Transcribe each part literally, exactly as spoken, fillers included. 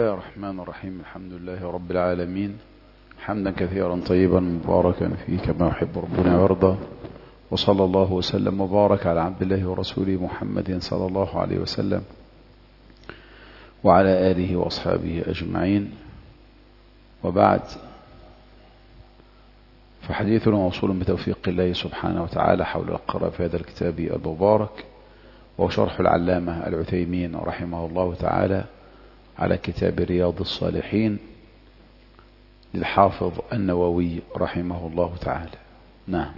الله الرحمن الرحيم. الحمد لله رب العالمين، حمدا كثيرا طيبا مباركا فيه كما يحب ربنا ويرضى، وصلى الله وسلم وبارك على عبد الله ورسوله محمد صلى الله عليه وسلم وعلى آله وأصحابه أجمعين، وبعد، فحديثنا موصول بتوفيق الله سبحانه وتعالى حول القراءة في هذا الكتاب المبارك، وشرح العلامة العثيمين رحمه الله تعالى على كتاب رياض الصالحين للحافظ النووي رحمه الله تعالى. نعم.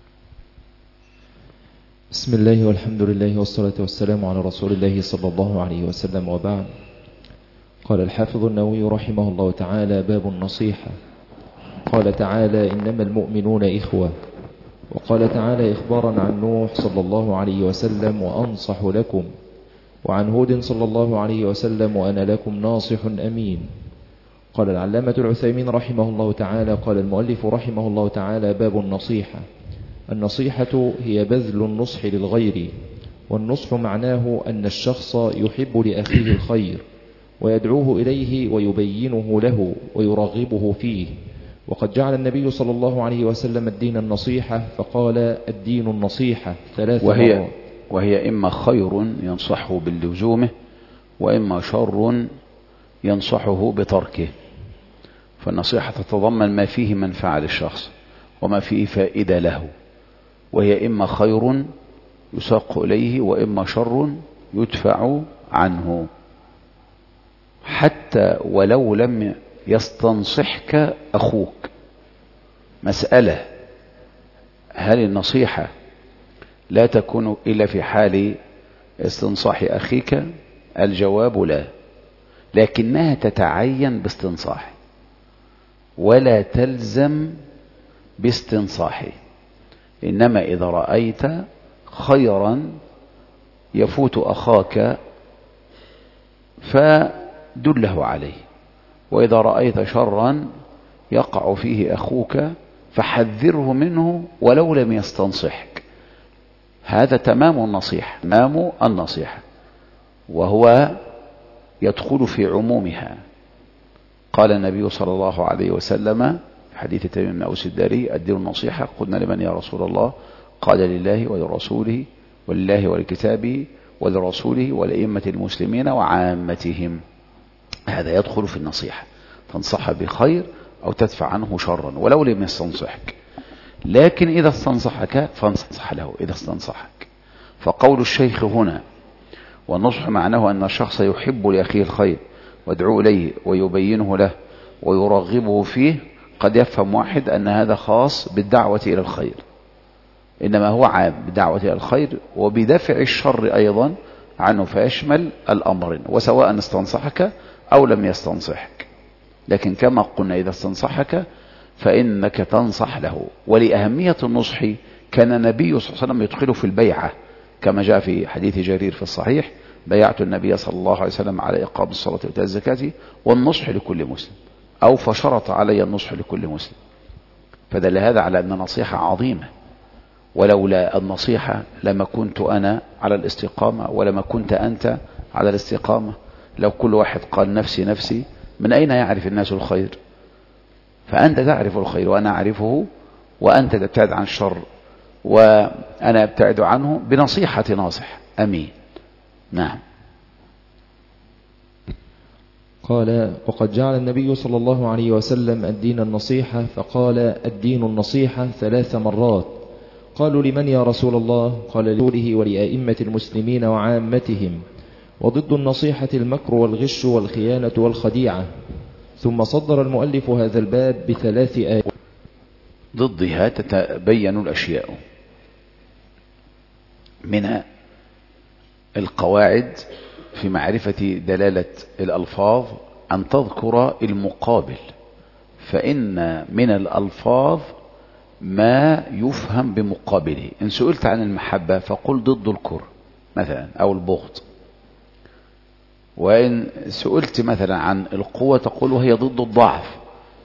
بسم الله والحمد لله والصلاة والسلام على رسول الله صلى الله عليه وسلم، وبعد. قال الحافظ النووي رحمه الله تعالى: باب النصيحة. قال تعالى: إنما المؤمنون إخوة. وقال تعالى إخبارا عن نوح صلى الله عليه وسلم: وأنصح لكم. وعن هود صلى الله عليه وسلم: وأنا لكم ناصح أمين. قال العلامة العثيمين رحمه الله تعالى: قال المؤلف رحمه الله تعالى: باب النصيحة. النصيحة هي بذل النصح للغير، والنصح معناه أن الشخص يحب لأخيه الخير ويدعوه إليه ويبينه له ويرغبه فيه. وقد جعل النبي صلى الله عليه وسلم الدين النصيحة، فقال: الدين النصيحة ثلاث وهي, مرات. وهي إما خير ينصحه بلزومه، وإما شر ينصحه بتركه. فالنصيحة تتضمن ما فيه منفعة للشخص وما فيه فائدة له، وهي إما خير يساق إليه وإما شر يدفع عنه، حتى ولو لم يستنصحك أخوك. مسألة: هل النصيحة لا تكون إلا في حال استنصاح أخيك؟ الجواب لا، لكنها تتعين باستنصاحه ولا تلزم باستنصاحه. إنما إذا رأيت خيرا يفوت أخاك فدله عليه، وإذا رأيت شرا يقع فيه أخوك فحذره منه ولو لم يستنصحك. هذا تمام النصيحة، تمام النصيحة، وهو يدخل في عمومها. قال النبي صلى الله عليه وسلم في حديث تميم بن أوس الداري: الدين النصيحة. قلنا: لمن يا رسول الله؟ قال: لله ولرسوله ولله ولكتابه ولرسوله ولأئمة المسلمين وعامتهم. هذا يدخل في النصيحة، تنصح بخير أو تدفع عنه شرا ولو لم يستنصحك. لكن إذا استنصحك فانصح له إذا استنصحك. فقول الشيخ هنا: والنصح معناه أن الشخص يحب لأخيه الخير ويدعو إليه ويبينه له ويرغبه فيه. قد يفهم واحد أن هذا خاص بالدعوة إلى الخير، إنما هو عام بالدعوة إلى الخير وبدفع الشر أيضا عنه، فيشمل الأمرين، وسواء استنصحك أو لم يستنصحك. لكن كما قلنا إذا استنصحك فإنك تنصح له. ولأهمية النصح كان النبي صلى الله عليه وسلم يدخله في البيعة، كما جاء في حديث جرير في الصحيح: بيعت النبي صلى الله عليه وسلم على إقام الصلاة وإيتاء الزكاة والنصح لكل مسلم، أو فشرط علي النصح لكل مسلم. فدل هذا على أن نصيحة عظيمة، ولولا النصيحة لما كنت أنا على الاستقامة ولما كنت أنت على الاستقامة. لو كل واحد قال نفسي نفسي، من أين يعرف الناس الخير؟ فأنت تعرف الخير وأنا أعرفه، وأنت تبتعد عن الشر وأنا أبتعد عنه بنصيحة ناصح أمين. نعم. قال: وقد جعل النبي صلى الله عليه وسلم الدين النصيحة، فقال: الدين النصيحة ثلاث مرات. قالوا: لمن يا رسول الله؟ قال: لرسوله ولأئمة المسلمين وعامتهم. وضد النصيحة المكر والغش والخيانة والخديعة. ثم صدر المؤلف هذا الباب بثلاث آيات ضدها تتبين الأشياء. من القواعد في معرفة دلالة الألفاظ أن تذكر المقابل، فإن من الألفاظ ما يفهم بمقابله. إن سئلت عن المحبة فقل ضد الكره مثلا أو البغض، وإن سئلت مثلا عن القوة تقول وهي ضد الضعف.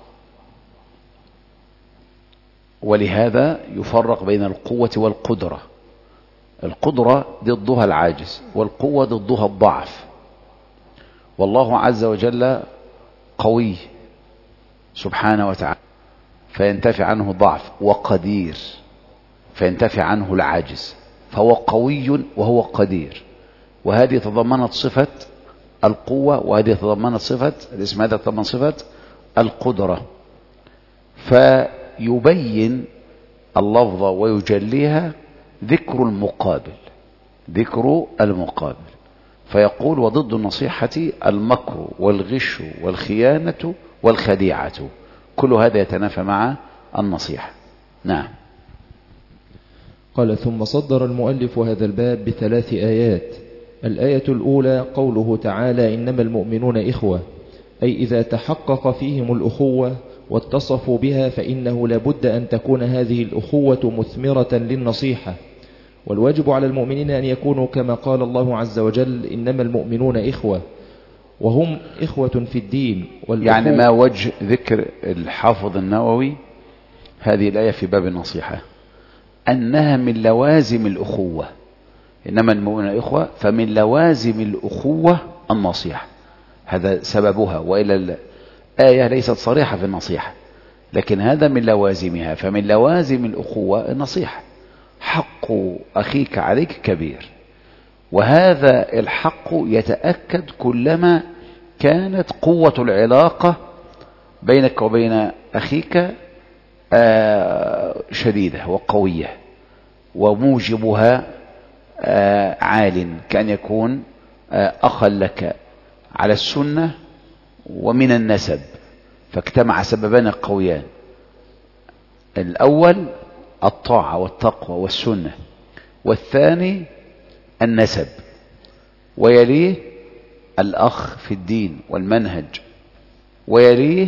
ولهذا يفرق بين القوة والقدرة. القدرة ضدها العاجز، والقوة ضدها الضعف. والله عز وجل قوي سبحانه وتعالى فينتفي عنه الضعف، وقدير فينتفي عنه العاجز، فهو قوي وهو قدير. وهذه تضمنت صفة القوة، وهذه تضمنت صفة الاسم، هذا تضمن صفة القدرة. فيبين اللفظ ويجليها ذكر المقابل، ذكر المقابل. فيقول وضد النصيحة المكر والغش والخيانة والخديعة، كل هذا يتنافى مع النصيحة. نعم. قال ثم صدر المؤلف هذا الباب بثلاث آيات. الآية الأولى قوله تعالى إنما المؤمنون إخوة، أي إذا تحقق فيهم الأخوة واتصفوا بها فإنه لابد أن تكون هذه الأخوة مثمرة للنصيحة. والواجب على المؤمنين أن يكونوا كما قال الله عز وجل إنما المؤمنون إخوة، وهم إخوة في الدين. يعني ما وجه ذكر الحافظ النووي هذه الآية في باب النصيحة؟ أنها من لوازم الأخوة، إنما المؤمنون إخوة، فمن لوازم الأخوة النصيحة، هذا سببها. وإلى الآية ليست صريحة في النصيحة، لكن هذا من لوازمها. فمن لوازم الأخوة النصيحة، حق أخيك عليك كبير، وهذا الحق يتأكد كلما كانت قوة العلاقة بينك وبين أخيك شديدة وقوية، وموجبها عال، كأن يكون أخا لك على السنة ومن النسب، فاجتمع سببان قويان. الأول الطاعة والتقوى والسنة، والثاني النسب، ويليه الأخ في الدين والمنهج، ويليه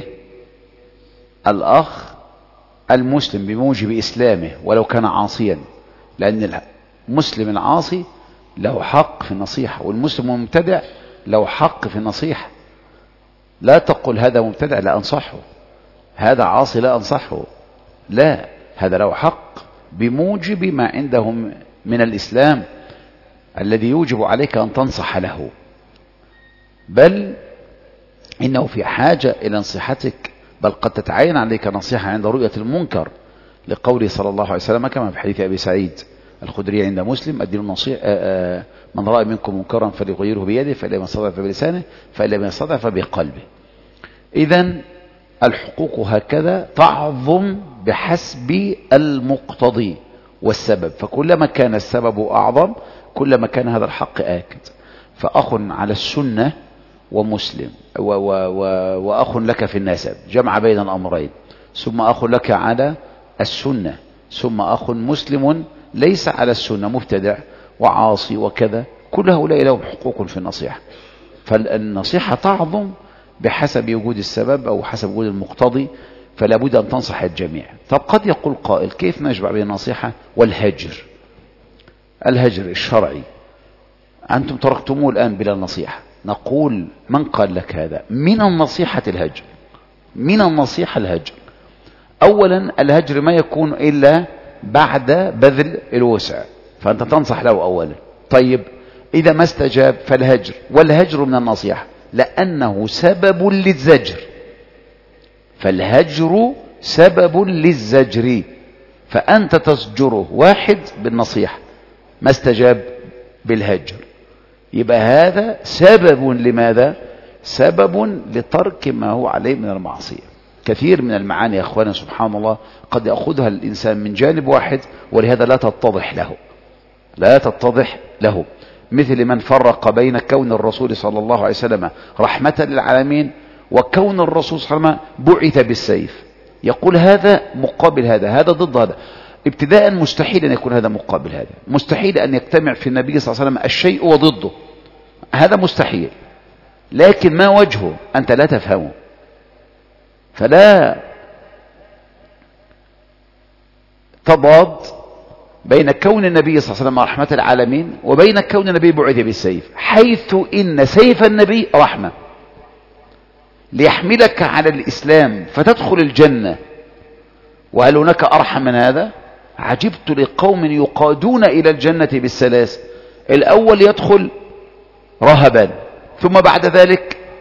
الأخ المسلم بموجب إسلامه ولو كان عاصيا، لأن المسلم العاصي له حق في النصيحة، والمسلم المبتدع له حق في النصيحة. لا تقل هذا مبتدع لا أنصحه، هذا عاصي لا أنصحه، لا، هذا له حق بموجب ما عندهم من الإسلام الذي يوجب عليك أن تنصح له، بل إنه في حاجة إلى نصيحتك، بل قد تتعين عليك نصيحة عند رؤية المنكر، لقوله صلى الله عليه وسلم كما في حديث أبي سعيد الخدري عند مسلم الدين النصيحة، من رأى منكم منكرا فليغيره بيده، فإن لم يستطع فبلسانه، فإن لم يستطع فبقلبه. إذن الحقوق هكذا تعظم بحسب المقتضي والسبب، فكلما كان السبب أعظم كلما كان هذا الحق آكد. فأخ على السنة ومسلم و و و وأخ لك في النسب، جمع بين الأمرين، ثم أخ لك على السنة، ثم أخ مسلم ليس على السنة مبتدع وعاصي وكذا، كل هؤلاء لهم حقوق في النصيحة. فالنصيحة تعظم بحسب وجود السبب أو حسب وجود المقتضي، فلا بد أن تنصح الجميع. طب قد يقول قائل كيف نجمع بين النصيحة والهجر؟ الهجر الشرعي أنتم تركتموه الآن بلا نصيحة. نقول من قال لك هذا؟ من النصيحة الهجر، من النصيحة الهجر. أولا الهجر ما يكون إلا بعد بذل الوسع، فأنت تنصح له أولا. طيب إذا ما استجاب فالهجر، والهجر من النصيحة لأنه سبب للزجر، فالهجر سبب للزجر، فأنت تزجره واحد بالنصيحة ما استجاب بالهجر، يبقى هذا سبب لماذا؟ سبب لترك ما هو عليه من المعصية. كثير من المعاني يا أخوانا سبحان الله قد يأخذها الإنسان من جانب واحد، ولهذا لا تتضح له، لا تتضح له. مثل من فرق بين كون الرسول صلى الله عليه وسلم رحمة للعالمين وكون الرسول صلى الله عليه وسلم بعث بالسيف، يقول هذا مقابل هذا، هذا ضد هذا. ابتداء مستحيل أن يكون هذا مقابل هذا، مستحيل أن يجتمع في النبي صلى الله عليه وسلم الشيء وضده، هذا مستحيل. لكن ما وجهه أنت لا تفهمه، فلا تضاد بين كون النبي صلى الله عليه وسلم رحمة العالمين وبين كون النبي بعث بالسيف، حيث إن سيف النبي رحمة ليحملك على الإسلام فتدخل الجنة، وهل هناك أرحم من هذا؟ عجبت لقوم يقادون إلى الجنة بالسلاسل، الأول يدخل رهبا ثم بعد ذلك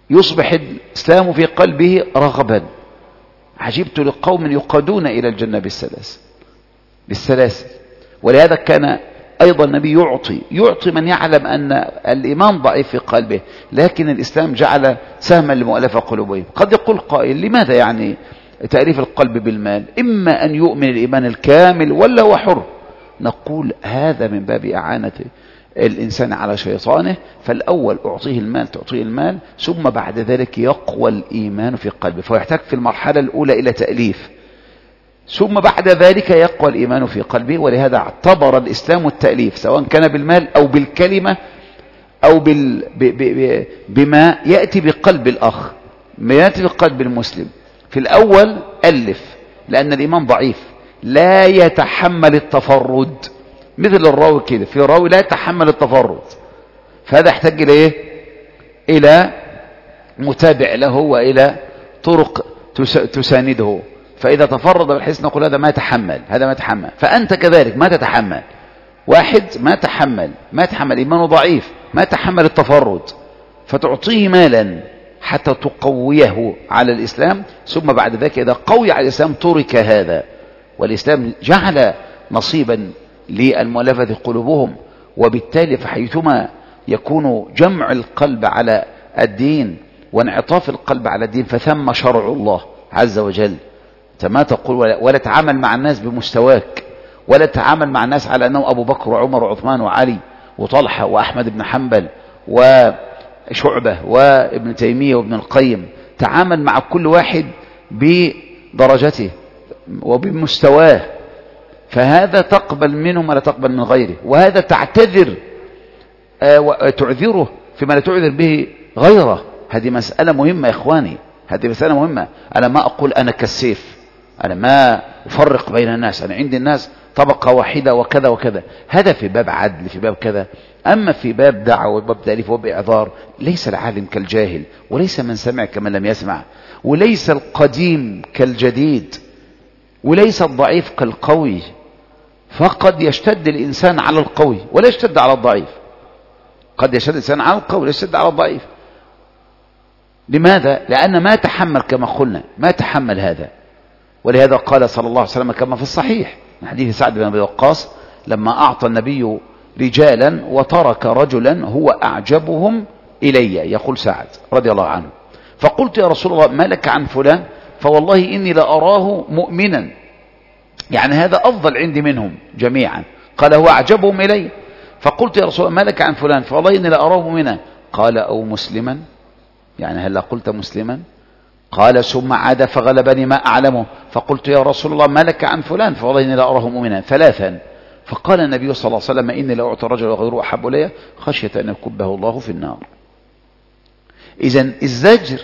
يصبح الإسلام في قلبه رغبا. عجبت لقوم يقادون إلى الجنة بالسلاسل بالسلاسل ولهذا كان أيضا النبي يعطي يعطي من يعلم أن الإيمان ضعيف في قلبه، لكن الإسلام جعل سهما لمؤلفة قلوبهم. قد يقول قائل لماذا يعني تأليف القلب بالمال؟ إما أن يؤمن الإيمان الكامل ولا هو حر. نقول هذا من باب إعانة الإنسان على شيطانه. فالأول أعطيه المال تعطيه المال، ثم بعد ذلك يقوى الإيمان في قلبه، فيحتاج في المرحلة الأولى إلى تأليف، ثم بعد ذلك يقوى الإيمان في قلبه. ولهذا اعتبر الإسلام التأليف سواء كان بالمال أو بالكلمة أو بال... ب... ب... بما يأتي بقلب الأخ، ما يأتي بقلب المسلم. في الأول ألف، لأن الإيمان ضعيف لا يتحمل التفرد، مثل الراوي كده، في راوي لا يتحمل التفرد، فهذا يحتاج إلى إيه؟ إلى متابع له وإلى طرق تس... تسانده. فإذا تفرد بالحسن نقول هذا ما يتحمل، هذا ما يتحمل. فأنت كذلك ما تتحمل، واحد ما تحمل ما تحمل إيمانه ضعيف، ما تحمل التفرد، فتعطيه مالا حتى تقويه على الإسلام، ثم بعد ذلك إذا قوي على الإسلام ترك هذا. والإسلام جعل نصيبا للمؤلفة قلوبهم، وبالتالي فحيثما يكون جمع القلب على الدين وانعطاف القلب على الدين فثم شرع الله عز وجل. ما تقول ولا, ولا تعامل مع الناس بمستواك، ولا تعامل مع الناس على أنه أبو بكر وعمر وعثمان وعلي وطلحة وأحمد بن حنبل وشعبة وابن تيمية وابن القيم. تعامل مع كل واحد بدرجته وبمستواه، فهذا تقبل منه ولا تقبل من غيره، وهذا تعتذر آه تعذره فيما لا تعذر به غيره. هذه مسألة مهمة يا إخواني، هذه مسألة مهمة. أنا ما أقول أنا كالسيف، أنا ما أفرق بين الناس، أنا عندي الناس طبقة واحدة وكذا وكذا، هذا في باب عدل، في باب كذا. أما في باب دعوة وباب تأليف وباب إعذار، ليس العالم كالجاهل، وليس من سمع كمن لم يسمع، وليس القديم كالجديد، وليس الضعيف كالقوي. فقد يشتد الإنسان على القوي ولا يشتد على الضعيف، قد يشتد الإنسان على القوي ولا يشتد على الضعيف. لماذا؟ لأن ما تحمل كما قلنا، ما تحمل هذا. ولهذا قال صلى الله عليه وسلم كما في الصحيح من حديث سعد بن أبي وقاص لما أعطى النبي رجالا وترك رجلا هو أعجبهم إلي، يقول سعد رضي الله عنه، فقلت يا رسول الله ما لك عن فلان؟ فوالله إني لأراه مؤمنا، يعني هذا أفضل عندي منهم جميعا. قال هو أعجبهم إلي. فقلت يا رسول الله ما لك عن فلان؟ فوالله إني لأراه مؤمنا. قال أو مسلما، يعني هل قلت مسلما؟ قال ثم عاد فغلبني ما أعلمه، فقلت يا رسول الله ما لك عن فلان؟ فوالله إني لأراه مؤمنا. ثلاثا. فقال النبي صلى الله عليه وسلم إني لأعطي الرجل وغيره أحب إلي خشية أن يكبه الله في النار. إذن الزجر،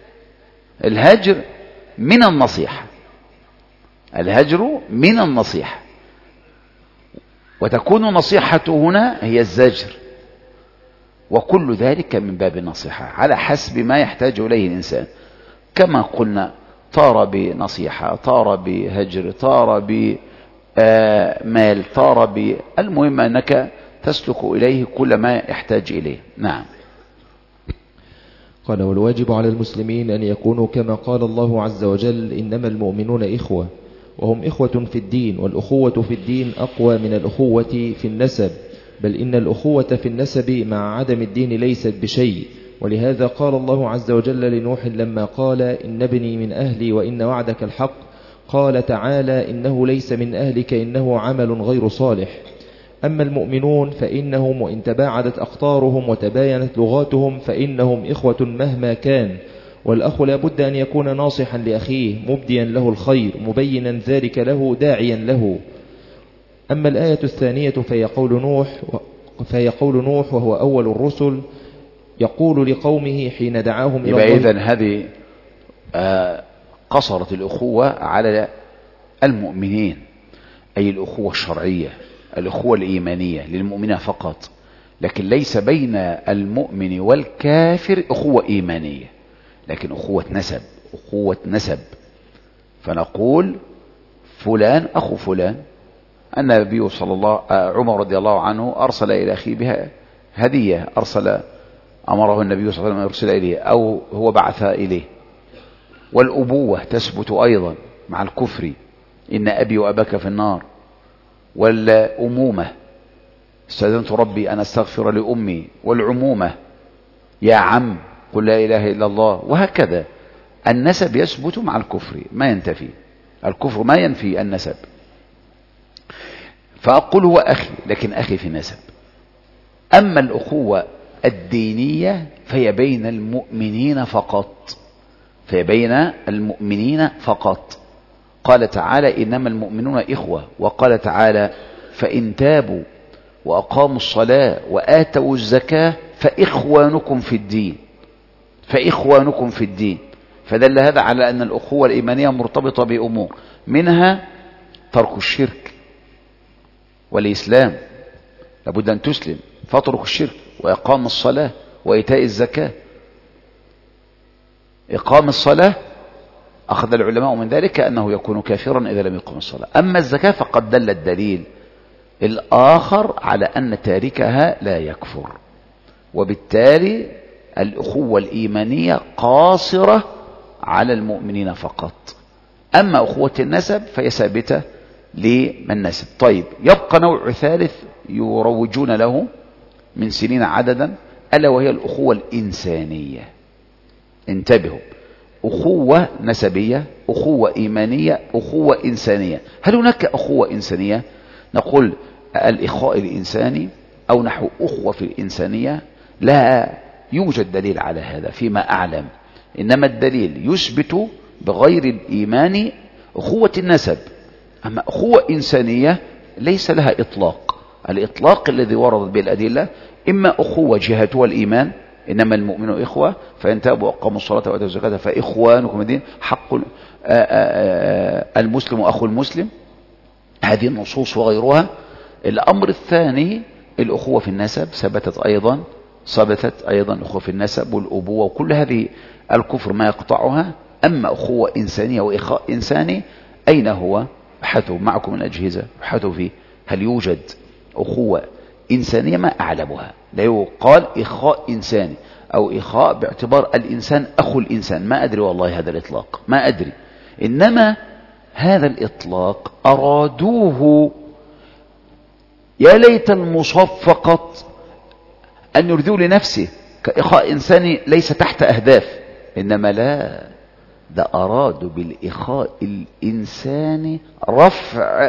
الهجر من النصيحة، الهجر من النصيحة، وتكون النصيحة هنا هي الزجر، وكل ذلك من باب النصيحة على حسب ما يحتاج إليه الإنسان. كما قلنا طار بنصيحة، طار بهجر، طار بمال، طار ب... المهم أنك تسلك إليه كل ما يحتاج إليه. نعم. قال والواجب على المسلمين أن يكونوا كما قال الله عز وجل إنما المؤمنون إخوة، وهم إخوة في الدين، والأخوة في الدين أقوى من الأخوة في النسب، بل إن الأخوة في النسب مع عدم الدين ليست بشيء. ولهذا قال الله عز وجل لنوح لما قال إن ابني من أهلي وإن وعدك الحق، قال تعالى إنه ليس من أهلك إنه عمل غير صالح. أما المؤمنون فإنهم وإن تباعدت أقطارهم وتباينت لغاتهم فإنهم إخوة مهما كان، والأخ لا بد أن يكون ناصحا لأخيه مبديا له الخير مبينا ذلك له داعيا له. أما الآية الثانية فهي قول نوح, فهي قول نوح وهو أول الرسل يقول لقومه حين دعاهم إلى الله. إذن هذه آه قصرت الأخوة على المؤمنين، أي الأخوة الشرعية، الأخوة الإيمانية للمؤمنين فقط، لكن ليس بين المؤمن والكافر أخوة إيمانية، لكن أخوة نسب، أخوة نسب. فنقول فلان أخو فلان. النبي صلى الله عمر رضي الله عنه أرسل إلى أخيه بها هدية، أرسل أمره النبي صلى الله عليه وسلم يرسل إليه أو هو بعث إليه. والأبوة تثبت أيضا مع الكفر، إن أبي وأباك في النار. والأمومة، استأذنت ربي أن أستغفر لأمي. والعمومة، يا عم قل لا إله إلا الله. وهكذا النسب يثبت مع الكفر، ما ينتفي الكفر، ما ينفي النسب. فأقول هو أخي، لكن أخي في النسب. أما الأخوة الدينية فهي بين المؤمنين فقط، فهي بين المؤمنين فقط. قال تعالى إنما المؤمنون إخوة، وقال تعالى فإن تابوا وأقاموا الصلاة وآتوا الزكاة فإخوانكم في الدين، فإخوانكم في الدين. فدل هذا على أن الأخوة الإيمانية مرتبطة بأمور، منها ترك الشرك والإسلام، لابد أن تسلم فترك الشرك، وإقام الصلاة وإيتاء الزكاة. إقام الصلاة أخذ العلماء من ذلك أنه يكون كافرا إذا لم يقم الصلاة. أما الزكاة فقد دل الدليل الآخر على أن تاركها لا يكفر. وبالتالي الأخوة الإيمانية قاصرة على المؤمنين فقط. أما أخوة النسب فهي ثابتة لمن نسب. طيب، يبقى نوع ثالث يروجون له من سنين عددا، ألا وهي الأخوة الإنسانية. انتبهوا، أخوة نسبية، أخوة إيمانية، أخوة إنسانية. هل هناك أخوة إنسانية؟ نقول الإخاء الإنساني أو نحو أخوة في الإنسانية، لا يوجد دليل على هذا فيما أعلم، إنما الدليل يثبت بغير الإيمان أخوة النسب. أما أخوة إنسانية ليس لها إطلاق. الإطلاق الذي وردت به الأدلة إما أخوة جهتها الإيمان، إنما المؤمن إخوة، فإن تابوا وأقاموا الصلاة وآتوا الزكاة فإخوانكم الدين، حق المسلم أخو المسلم، هذه النصوص وغيرها. الأمر الثاني الأخوة في النسب، ثبتت أيضا ثبتت أيضا الأخوة في النسب والأبوة، وكل هذه الكفر ما يقطعها. أما أخوة إنسانية وإخاء إنساني، أين هو؟ ابحثوا معكم الأجهزة، ابحثوا فيه هل يوجد أخوة إنسانية؟ ما أعلمها. لا يقال إخاء إنساني أو إخاء باعتبار الإنسان أخو الإنسان، ما أدري والله هذا الإطلاق، ما أدري. إنما هذا الإطلاق أرادوه، يا ليت المصفقة أن يريدوا لنفسه كإخاء إنساني ليس تحت أهداف، إنما لا، ده أرادوا بالإخاء الإنساني رفع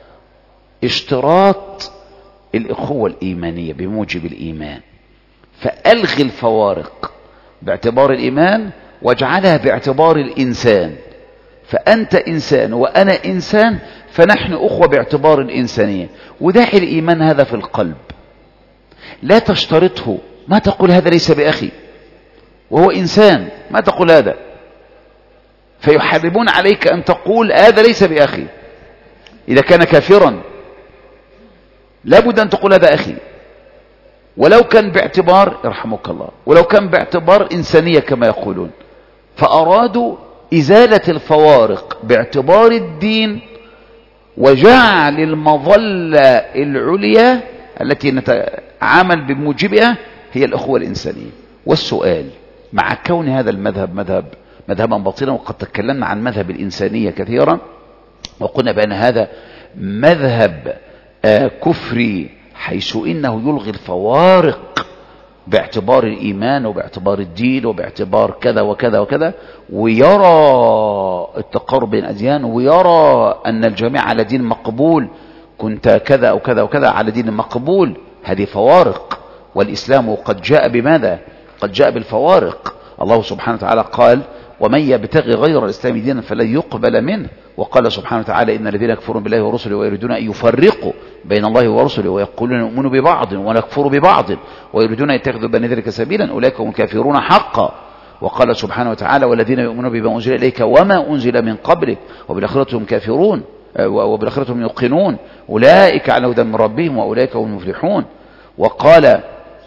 اشتراط الإخوة الإيمانية بموجب الإيمان، فألغي الفوارق باعتبار الإيمان واجعلها باعتبار الإنسان. فأنت إنسان وأنا إنسان، فنحن أخوة باعتبار الإنسانية. وداعي الإيمان هذا في القلب، لا تشترطه، ما تقول هذا ليس بأخي وهو إنسان، ما تقول هذا، فيحرمون عليك أن تقول هذا ليس بأخي. إذا كان كافرا لابد أن تقول هذا أخي، ولو كان باعتبار، يرحمك الله، ولو كان باعتبار إنسانية كما يقولون. فأرادوا إزالة الفوارق باعتبار الدين، وجعل المظلة العليا التي نتعامل بموجبها هي الأخوة الإنسانية. والسؤال، مع كون هذا المذهب مذهب مذهبا باطلا، وقد تكلمنا عن مذهب الإنسانية كثيرا وقلنا بأن هذا مذهب آه كفري، حيث إنه يلغي الفوارق باعتبار الإيمان وباعتبار الدين وباعتبار كذا وكذا وكذا، ويرى التقارب بين الأديان، ويرى أن الجميع على دين مقبول، كنت كذا أو كذا وكذا على دين مقبول. هذه فوارق، والإسلام قد جاء بماذا؟ قد جاء بالفوارق. الله سبحانه وتعالى قال ومن يبتغي غير الإسلام دينا فلن يقبل منه. وقال سبحانه وتعالى إن الذين يكفرون بالله ورسله ويريدون أن يفرقوا بين الله ورسله ويقولون نؤمن ببعض ونكفر ببعض ويريدون أن يتخذوا بين ذلك سبيلا أولئك هم الكافرون حقا. وقال سبحانه وتعالى والذين يؤمنون بما أنزل إليك وما أنزل من قبلك وبالآخرة هم كافرون وبالآخرة هم يوقنون أولئك على هدى من ربهم وأولئك هم المفلحون. وقال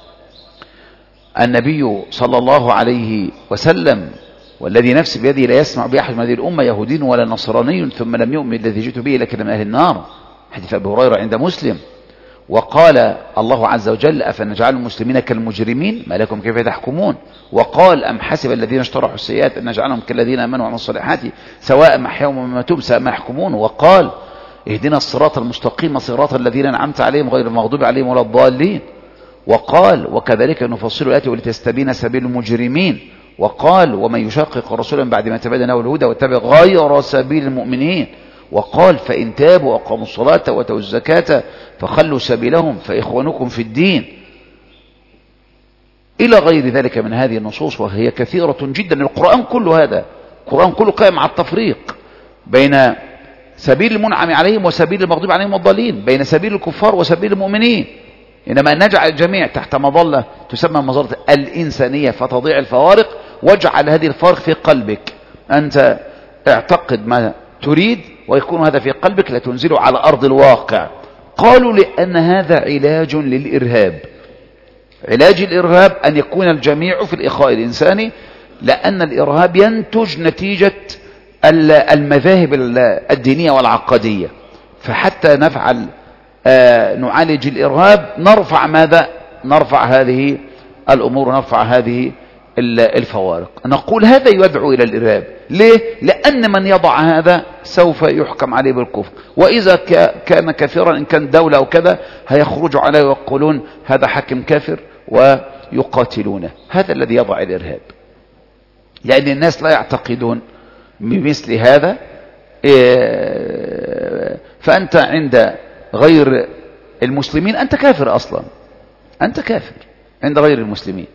النبي صلى الله عليه وسلم والذي نفسي بيده لا يسمع بأحد من هذه الأمة يهودي ولا نصراني ثم لم يؤمن الذي جئت به لكن من أهل النار، حديث أبي هريرة عند مسلم. وقال الله عز وجل أفنجعل المسلمين كالمجرمين ما لكم كيف تحكمون. وقال أم حسب الذين اشترحوا السيئات أن نجعلهم كالذين آمنوا وعملوا الصالحات سواء محياهم ومماتهم ساء ما يحكمون. وقال اهدنا الصراط المستقيم صراط الذين أنعمت عليهم غير المغضوب عليهم ولا الضالين. وقال وكذلك نفصل الآيات ولتستبين سبيل المجرمين. وقال ومن يشاقق الرسول من بعد ما تبين له الهدى واتبع غير سبيل المؤمنين. وقال فإن تابوا وأقاموا الصلاة وآتوا الزكاة فخلوا سبيلهم فإخوانكم في الدين، إلى غير ذلك من هذه النصوص وهي كثيرة جدا. القرآن كله هذا، القرآن كله قائم على التفريق بين سبيل المنعم عليهم وسبيل المغضوب عليهم والضالين، بين سبيل الكفار وسبيل المؤمنين. إنما أن نجعل الجميع تحت مظلة تسمى مظلة الإنسانية فتضيع الفوارق، واجعل هذه الفوارق في قلبك. أنت اعتقد ما تريد ويكون هذا في قلبك لا تنزله على أرض الواقع. قالوا لأن هذا علاج للإرهاب. علاج الإرهاب أن يكون الجميع في الإخاء الإنساني، لأن الإرهاب ينتج نتيجة المذاهب الدينية والعقدية. فحتى نفعل آه نعالج الإرهاب نرفع ماذا؟ نرفع هذه الأمور ونرفع هذه الفوارق. نقول هذا يدعو إلى الإرهاب. ليه؟ لأن من يضع هذا سوف يحكم عليه بالكفر، وإذا كان كافرا إن كان دولة أو كذا هيخرجوا عليه ويقولون هذا حاكم كافر ويقاتلونه. هذا الذي يضع الإرهاب، لأن الناس لا يعتقدون بمثل هذا. فأنت عند غير المسلمين أنت كافر أصلا، أنت كافر عند غير المسلمين.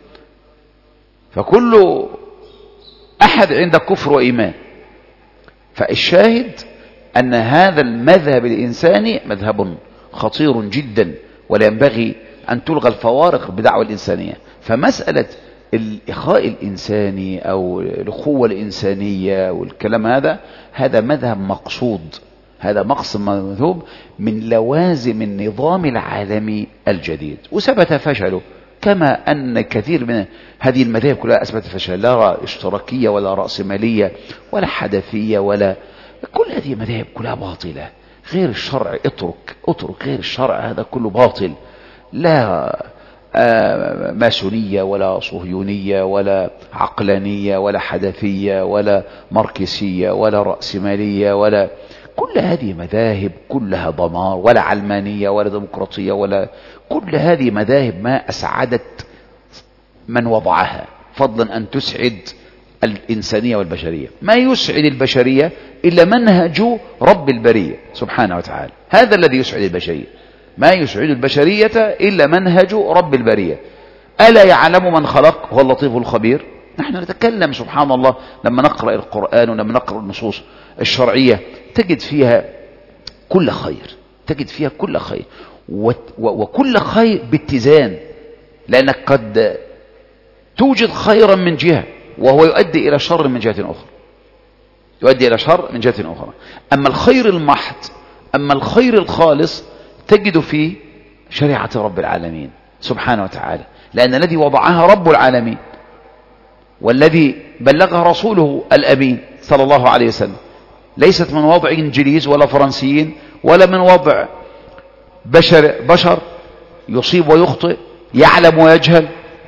فكل أحد عند كفر وإيمان. فالشاهد أن هذا المذهب الإنساني مذهب خطير جدا، ولا ينبغي أن تلغى الفوارق بدعوى الإنسانية. فمسألة الإخاء الإنساني أو الأخوة الإنسانية والكلام هذا هذا مذهب مقصود، هذا مقصد مذهوب من لوازم النظام العالمي الجديد، وثبت فشله. كما أن كثير من هذه المذاهب كلها أثبت فشل، لا اشتراكية ولا رأسمالية ولا حدثية ولا كل هذه المذاهب كلها باطلة. غير الشرع اترك اترك غير الشرع هذا كله باطل. لا آه ماسونية ولا صهيونية ولا عقلانية ولا حدثية ولا ماركسية ولا رأسمالية ولا كل هذه مذاهب كلها ضمار، ولا علمانية ولا ديمقراطية ولا كل هذه مذاهب ما أسعدت من وضعها، فضلا أن تسعد الإنسانية والبشرية. ما يسعد البشرية إلا منهج رب البرية سبحانه وتعالى، هذا الذي يسعد البشرية. ما يسعد البشرية إلا منهج رب البرية. ألا يعلم من خلق هو اللطيف الخبير. نحن نتكلم سبحان الله لما نقرأ القرآن ولما نقرأ النصوص الشرعية تجد فيها كل خير، تجد فيها كل خير، وكل خير باتزان، لأنك قد توجد خيرا من جهة وهو يؤدي إلى شر من جهة أخرى، يؤدي إلى شر من جهة أخرى. أما الخير المحض، أما الخير الخالص تجد فيه شريعة رب العالمين سبحانه وتعالى، لأن الذي وضعها رب العالمين والذي بلغها رسوله الأمين صلى الله عليه وسلم، ليست من وضع إنجليز ولا فرنسيين ولا من وضع بشر, بشر يصيب ويخطئ، يعلم ويجهل.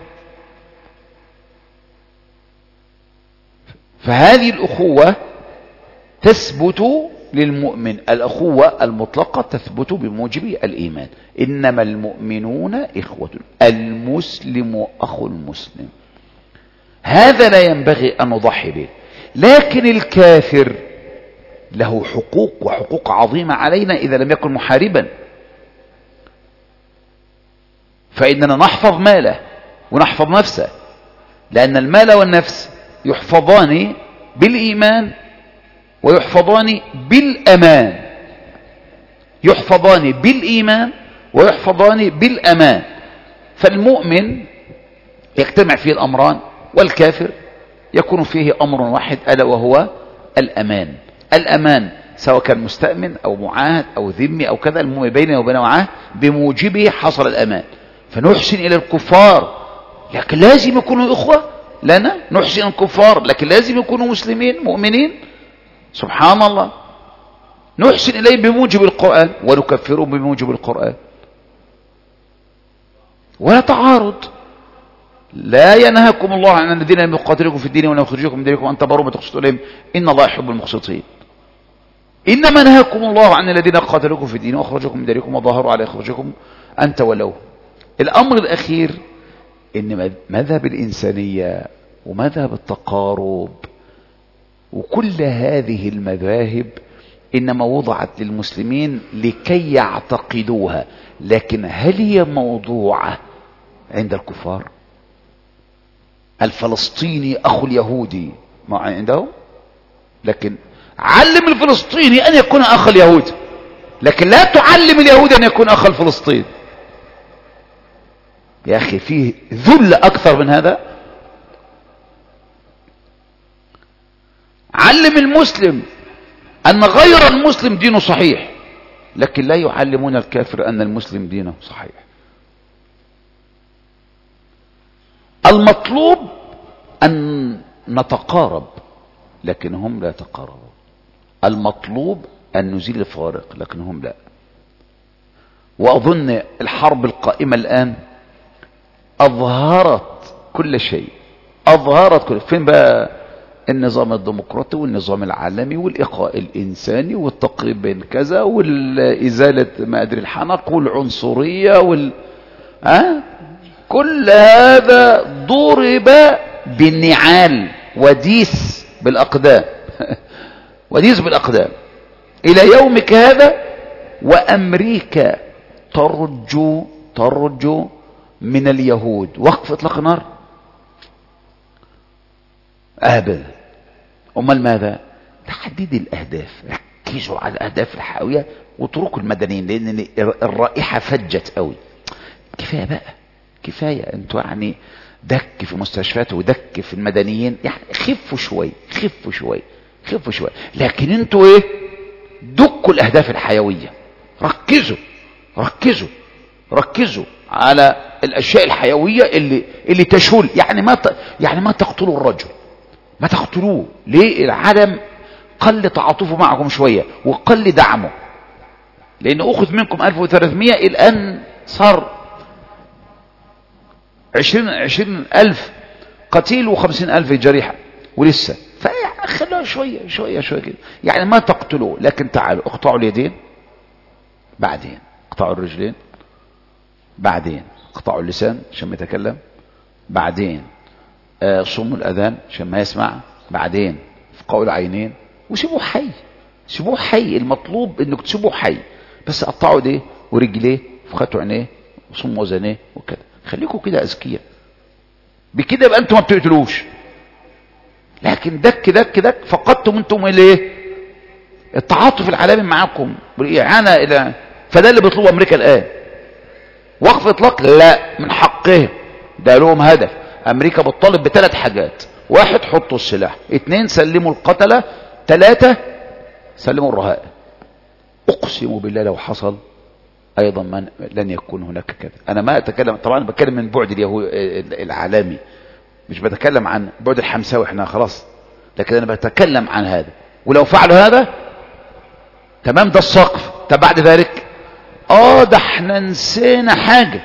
فهذه الأخوة تثبت للمؤمن، الأخوة المطلقة تثبت بموجب الإيمان. إنما المؤمنون إخوة، المسلم أخو المسلم، هذا لا ينبغي أن نضحي به. لكن الكافر له حقوق وحقوق عظيمة علينا إذا لم يكن محاربا، فإننا نحفظ ماله ونحفظ نفسه، لأن المال والنفس يحفظان بالإيمان ويحفظان بالأمان، يحفظان بالإيمان ويحفظان بالأمان. فالمؤمن يجتمع فيه الأمران، والكافر يكون فيه أمر واحد ألا وهو الأمان. الأمان سواء كان مستأمن أو معاهد أو ذمي أو كذا، المهم بينه وبينه معاه بموجبه حصل الأمان. فنحسن إلى الكفار لكن لازم يكونوا إخوة لنا، نحسن الكفار لكن لازم يكونوا مسلمين مؤمنين، سبحان الله. نحسن إليه بموجب القرآن ونكفرهم بموجب القرآن. ولا تعارض. لا ينهاكم الله عن الذين لم يقاتلوكم في الدين ولم يخرجوكم من دينكم أن تبروا وتقسطوا إليهم إن الله يحب المقسطين. إنما نهاكم الله عن الذين قاتلوكم في الدين وأخرجوكم من دينكم وظاهروا على إخراجكم أن تولوهم. الأمر الأخير إن مذهب الإنسانية ومذهب التقارب وكل هذه المذاهب إنما وضعت للمسلمين لكي يعتقدوها، لكن هل هي موضوعة عند الكفار؟ الفلسطيني أخو اليهودي ما عندهم، لكن علم الفلسطيني أن يكون أخ اليهود، لكن لا تعلم اليهود أن يكون أخ الفلسطين. يا أخي فيه ذل أكثر من هذا. علم المسلم أن غير المسلم دينه صحيح، لكن لا يعلمون الكافر أن المسلم دينه صحيح. المطلوب أن نتقارب، لكن هم لا يتقاربون. المطلوب أن نزيل الفوارق، لكن هم لا. وأظن الحرب القائمة الآن أظهرت كل شيء، أظهرت كل. فين بقى النظام الديمقراطي والنظام العالمي والإخاء الإنساني والتقريب بين كذا والإزالة ما أدري الحنق والعنصرية وال ها؟ كل هذا ضرب بالنعال وديس بالأقدام وديس بالأقدام إلى يومك هذا. وأمريكا ترجو ترجو من اليهود وقف إطلاق نار أبدا. أمال ماذا؟ تحديد الأهداف. ركزوا على الأهداف الحيوية واتركوا المدنيين، لأن الرائحة فجت قوي. كفاية بقى، كفاية. انتوا يعني دك في مستشفيات ودك في المدنيين، يعني خفوا شوي خفوا شوي خفوا شوي. لكن انتوا ايه؟ دكوا الأهداف الحيوية. ركزوا ركزوا ركزوا على الأشياء الحيوية اللي اللي تشول. يعني ما ت... يعني ما تقتلوا الرجل، ما تقتلوه. ليه؟ العالم قل تعاطفه معكم شوية وقل دعمه، لأن أخذ منكم ألف وثلاثمائة، الآن صار عشرين عشرين ألف قتيل وخمسين ألف جريحة ولسه. فخلوها شوية شوية شوية كده. يعني ما تقتلوه، لكن تعالوا اقطعوا اليدين، بعدين اقطعوا الرجلين، بعدين اقطعوا اللسان عشان ما يتكلم، بعدين آه صموا الأذان عشان ما يسمع، بعدين فقعوا العينين وسيبوه حي. سيبوه حي. المطلوب انك تسيبوه حي، بس قطعوا ايديه ورجليه وفتحوا عينيه وصموا اذانيه وكده. خليكم كده اذكياء، بكده يبقى انتم ما بتقتلوش. لكن دك دك دك فقدتم انتم الايه؟ التعاطف العالمي معاكم والاعانه الى. فده اللي بيطلبه امريكا الان. وقف اطلاق لا، من حقهم، ده لهم هدف. امريكا بتطالب بثلاث حاجات: واحد حطوا السلاح، اثنين سلموا القتلة، ثلاثة سلموا الرهائن. اقسم بالله لو حصل ايضا من لن يكون هناك كذا. انا ما اتكلم طبعا، بتكلم من بعد اليهود العالمي، مش بتكلم عن بعد الحمساوي احنا خلاص، لكن انا بتكلم عن هذا. ولو فعلوا هذا تمام، ده السقف. طب بعد ذلك اه ده احنا نسينا حاجة.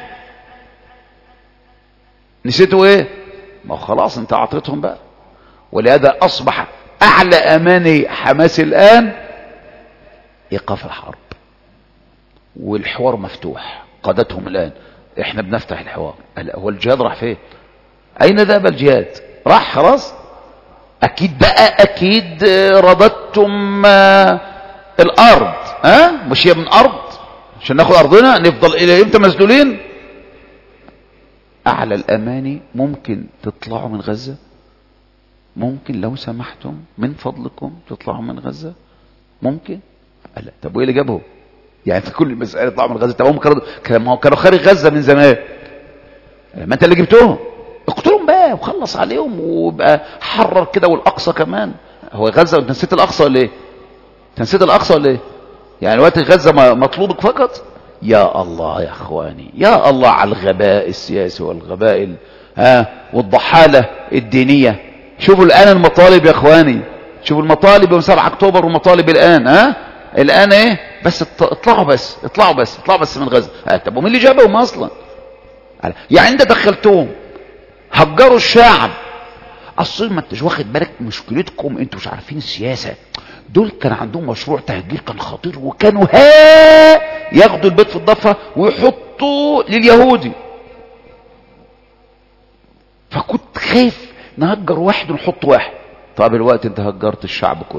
نسيتوا ايه؟ ما خلاص انت اعطيتهم بقى. ولهذا اصبح اعلى اماني حماس الان ايقاف الحرب، والحوار مفتوح. قادتهم الان احنا بنفتح الحوار. هو الجهاد راح فين؟ اين ذهب الجهاد؟ راح خلاص. اكيد بقى اكيد رددتم الارض، ها أه؟ مش هي من ارض عشان ناخد ارضنا نفضل الى امتى مذلولين؟ اعلى الاماني ممكن تطلعوا من غزة؟ ممكن لو سمحتم من فضلكم تطلعوا من غزة؟ ممكن؟ لا. طب وايه اللي جابهم؟ يعني في كل المسألة يطلعوا من غزة؟ طب هم كانوا كانوا خارج غزة من زمان، ما انت اللي جبتهم. اقتلهم بقى وخلص عليهم وبقى حرر كده. والاقصى كمان. هو غزة انت نسيت الاقصى ولا ايه؟ انت نسيت الاقصى ولا ايه؟ يعني وقت غزة مطلوبك فقط؟ يا الله يا اخواني، يا الله على الغباء السياسي والغباء ها والضحالة الدينية. شوفوا الان المطالب يا اخواني، شوفوا المطالب يوم سبعة اكتوبر والمطالب الان. ها الان ايه؟ بس اطلعوا بس اطلعوا بس اطلعوا بس من غزة. طب ومين اللي جابهم اصلا؟ يعني انت دخلتهم هجروا الشعب. اصل ما انتش واخد بالك مشكلتكم انتوا مش عارفين السياسه. دول كان عندهم مشروع تهجير كان خطير، وكانوا ها ياخدوا البيت في الضفه ويحطوه لليهودي. فكنت خايف نهجر واحد ونحط واحد. طب الوقت انت هجرت الشعب كله.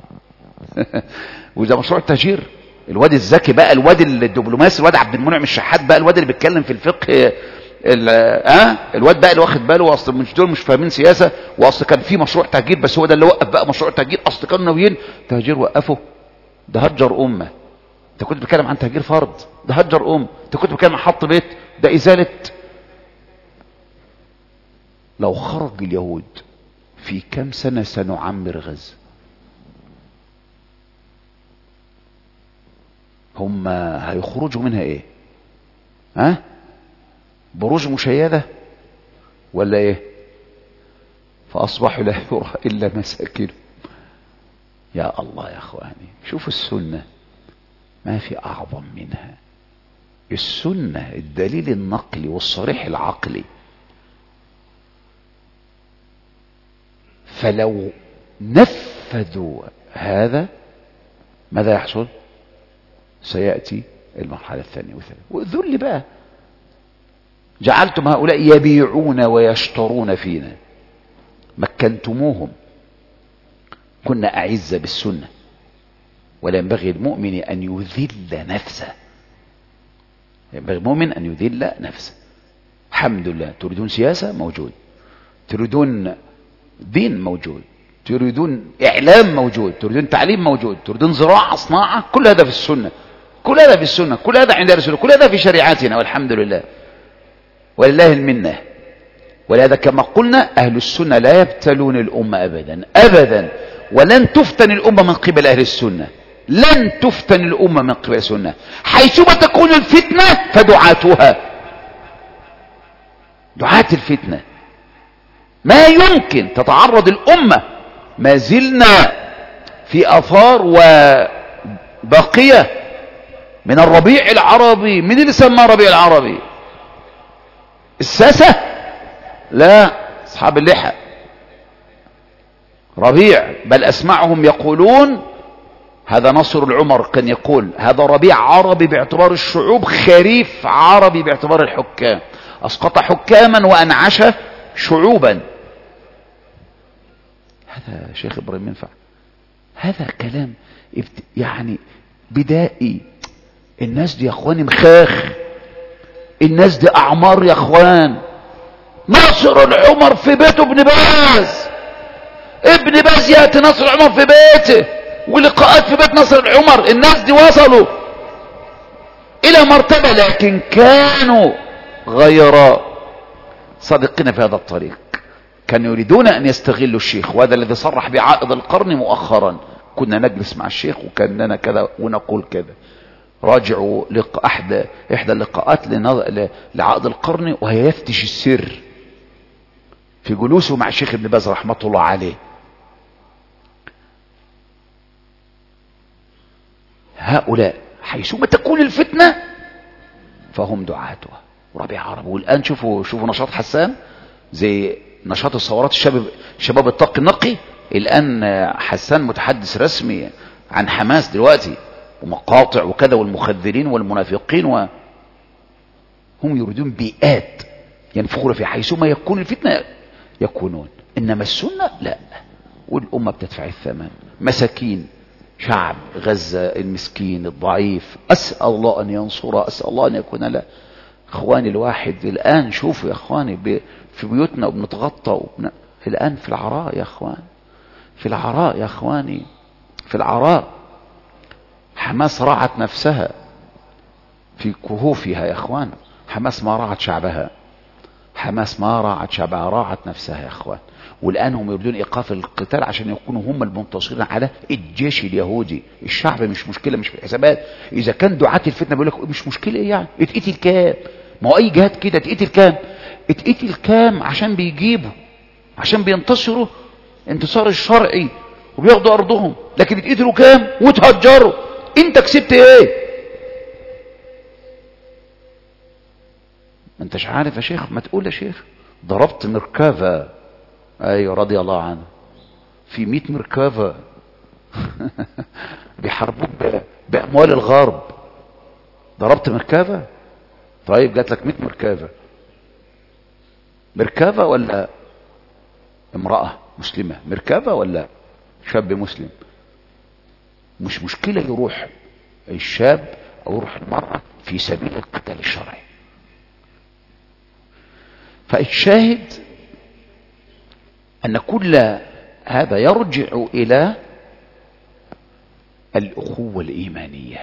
وده مشروع التهجير. الواد الذكي بقى، الواد الدبلوماسي، الواد عبد المنعم الشحات بقى، الواد اللي بيتكلم في الفقه، اه الواد بقى اللي واخد باله اصل مش دول مش فاهمين سياسه، واصل كان في مشروع تهجير بس هو ده اللي وقف بقى مشروع التهجير. اصل كانوا ناويين تهجير وقفوا. ده هجر امه. انت كنت بتتكلم عن تهجير فرض، ده هجر ام. انت كنت بتتكلم عن حط بيت، ده ازاله. لو خرج اليهود في كم سنه سنعمر غزه؟ هم هيخرجوا منها ايه؟ ها؟ بروج مشيدة ولا ايه؟ فاصبحوا لا يرى الا مساكنهم. يا الله يا اخواني، شوفوا السنة ما في اعظم منها. السنة الدليل النقلي والصريح العقلي. فلو نفذوا هذا ماذا يحصل؟ سيأتي المرحلة الثانية والثالثة. والذل بقى، جعلتم هؤلاء يبيعون ويشترون فينا. مكنتموهم. كنا أعز بالسنة، ولا ينبغي المؤمن أن يذل نفسه. ينبغي المؤمن أن يذل نفسه. الحمد لله. تريدون سياسة؟ موجود. تريدون دين؟ موجود. تريدون إعلام؟ موجود. تريدون تعليم؟ موجود. تريدون زراعة، صناعة؟ كل هذا في السنة، كل هذا في السنة، كل هذا عند رسوله، كل هذا في شريعتنا والحمد لله ولله المنة. ولهذا كما قلنا أهل السنة لا يبتلون الأمة أبدا أبدا، ولن تفتن الأمة من قبل أهل السنة. لن تفتن الأمة من قبل السنة. حيثما تكون الفتنة فدعاتها، دعاة الفتنة. ما يمكن تتعرض الأمة. ما زلنا في آثار وبقية من الربيع العربي. من اللي سماه ربيع العربي؟ الساسة؟ لا، أصحاب اللحى. ربيع، بل أسمعهم يقولون هذا نصر العمر كان يقول هذا ربيع عربي باعتبار الشعوب، خريف عربي باعتبار الحكام. أسقط حكاما وأنعش شعوبا. هذا شيخ إبراهيم ينفع؟ هذا كلام يعني بدائي. الناس دي يا اخواني مخاخ. الناس دي اعمار يا اخوان. نصر العمر في بيته ابن باز. ابن باز ياتي نصر العمر في بيته، ولقاءات في بيت نصر العمر. الناس دي وصلوا الى مرتبة، لكن كانوا غير صادقين في هذا الطريق. كانوا يريدون ان يستغلوا الشيخ، وهذا الذي صرح بعائد القرن مؤخرا. كنا نجلس مع الشيخ وكان لنا كذا ونقول كذا. راجعوا لق... أحد... إحدى اللقاءات لنظ... لعائد القرن وهي يفتش السر في جلوسه مع الشيخ ابن باز رحمة الله عليه. هؤلاء حيثما تكون الفتنة فهم دعاتها. وربيع عرب. والآن شوفوا شوفوا نشاط حسان، زي نشاط الثورات الشباب شباب الطاق النقي. الآن حسان متحدث رسمي عن حماس دلوقتي ومقاطع وكذا، والمخذلين والمنافقين، وهم يريدون بيئات ينفخون في حيثما يكون الفتنة يكونون. إنما السنة لا، والأمة بتدفع الثمن. مساكين شعب غزة المسكين الضعيف، أسأل الله أن ينصره، أسأل الله أن يكون له. اخواني الواحد الآن شوفوا يا اخواني في بيوتنا وبنتغطى وبن... الآن في العراء يا اخوان، في العراء يا اخواني، في العراء حماس راعت نفسها في كهوفها يا اخوان. حماس ما راعت شعبها، حماس ما راعت شعبها، راعت نفسها يا اخوان. والآن هم يريدون إيقاف القتال عشان يكونوا هم المنتصرين على الجيش اليهودي. الشعب مش مشكلة، مش في الحسابات. إذا كان دعاة الفتنة بيقول لك مش مشكلة إيه يعني، اتقتل كام؟ ما هو أي جهاد كده اتقتل كام؟ اتقتل كام عشان بيجيبوا، عشان بينتصروا انتصار الشرعي وبياخدوا أرضهم. لكن اتقتلوا كام وتهجروا؟ أنت كسبت إيه؟ ما انتش عارف يا شيخ؟ ما تقول يا شيخ ضربت مركبة. ايوه رضي الله عنه، في مئة مركبة بيحاربوك بأموال الغرب، ضربت مركبة. طيب جات لك مئة مركبة، مركبة ولا امرأة مسلمة؟ مركبة ولا شاب مسلم؟ مش مشكلة يروح الشاب او يروح المرأة في سبيل القتال الشرعي. فالشاهد ان كل هذا يرجع الى الأخوة الإيمانية.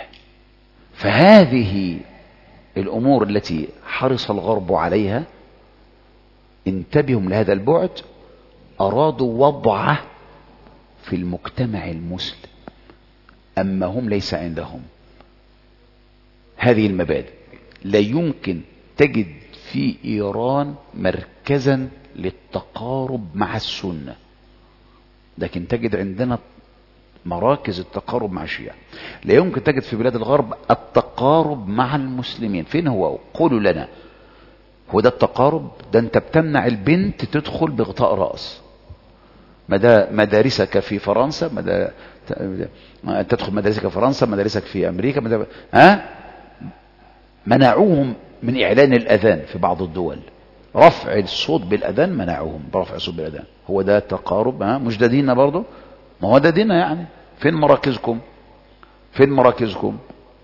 فهذه الأمور التي حرص الغرب عليها انتبهوا لهذا البعد، أرادوا وضعه في المجتمع المسلم، أما هم ليس عندهم هذه المبادئ. لا يمكن تجد في إيران مركزا للتقارب مع السنة، لكن تجد عندنا مراكز التقارب مع الشيعة. لا يمكن تجد في بلاد الغرب التقارب مع المسلمين. فين هو؟ قولوا لنا، هو ده التقارب؟ ده انت بتمنع البنت تدخل بغطاء رأس. مدارسك في فرنسا، مدى... تدخل مدارسك في فرنسا، مدارسك في أمريكا، مدى... ها؟ منعوهم من إعلان الأذان في بعض الدول، رفع الصوت بالأذان منعوهم برفع الصوت بالأذان. هو ده التقارب؟ ها؟ مش ده ديننا برضو؟ ما هو ده ديننا يعني. فين مراكزكم؟ فين مراكزكم؟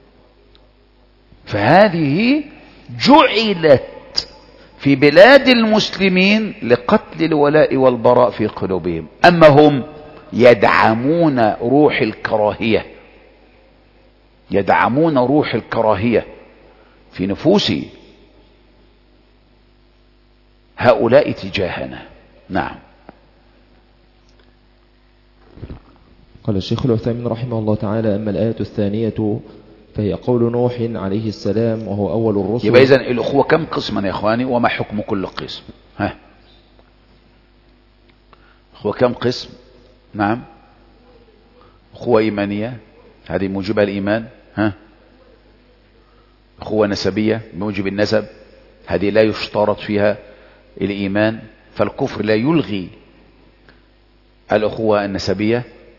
فهذه جعلت في بلاد المسلمين لقتل الولاء والبراء في قلوبهم، أما هم يدعمون روح الكراهية، يدعمون روح الكراهية في نفوس هؤلاء تجاهنا. نعم. قال الشيخ العثيمين رحمه الله تعالى: أما الآية الثانية فهي قول نوح عليه السلام وهو أول الرسل. يبقى إذن الأخوة كم قسما يا إخواني؟ وما حكم كل قسم؟ ها، أخوة كم قسم؟ نعم، أخوة إيمانية هذه موجبها الإيمان. ها، أخوة نسبية موجب النسب، هذه لا يشترط فيها الإيمان، فالكفر لا يلغي الأخوة النسبية.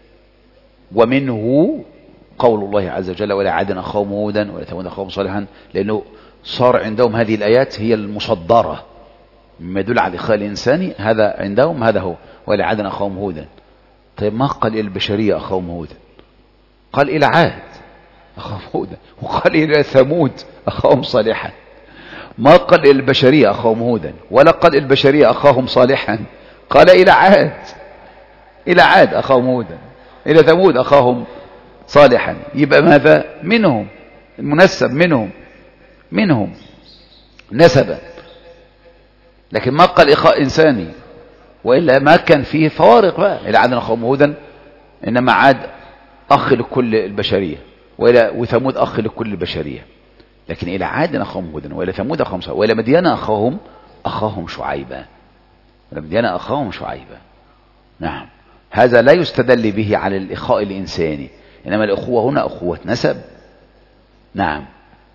ومنه قول الله عز وجل: ولا عاد أخاهم هودا ولا ثمود أخاهم صالحا، لأنه صار عندهم هذه الآيات هي المصدرة مما يدل على الإخاء الإنساني، هذا عندهم، هذا هو ولا عاد أخاهم هودا. طيب ما قال إلى البشرية أخاهم هودا؟ قال إلى عاد أخاهم هودا، وقال إلى ثمود أخاهم صالحا. ما قال إلى البشرية أخاهم هودا ولا قال إلى البشرية أخاهم صالحا، قال إلى عاد، إلى عاد أخاهم هودا، إلى ثمود أخاهم صالحا. يبقى ماذا؟ منهم المنسب، منهم منهم نسبا، لكن ما قال إخاء إنساني، وإلا ما كان فيه فوارق بقى. إلى عاد أخاهم هودا إنما عاد أخ لكل البشرية، وإلى وثمود أخ لكل البشرية، لكن إلى عاد أخاهم هودا وإلى ثمود أخاهم صالحا وإلى مدين أخاهم أخاهم شعيبا، وإلى مدين أخاهم شعيبا. نعم، هذا لا يستدل به على الإخاء الإنساني، إنما الأخوة هنا أخوة نسب. نعم،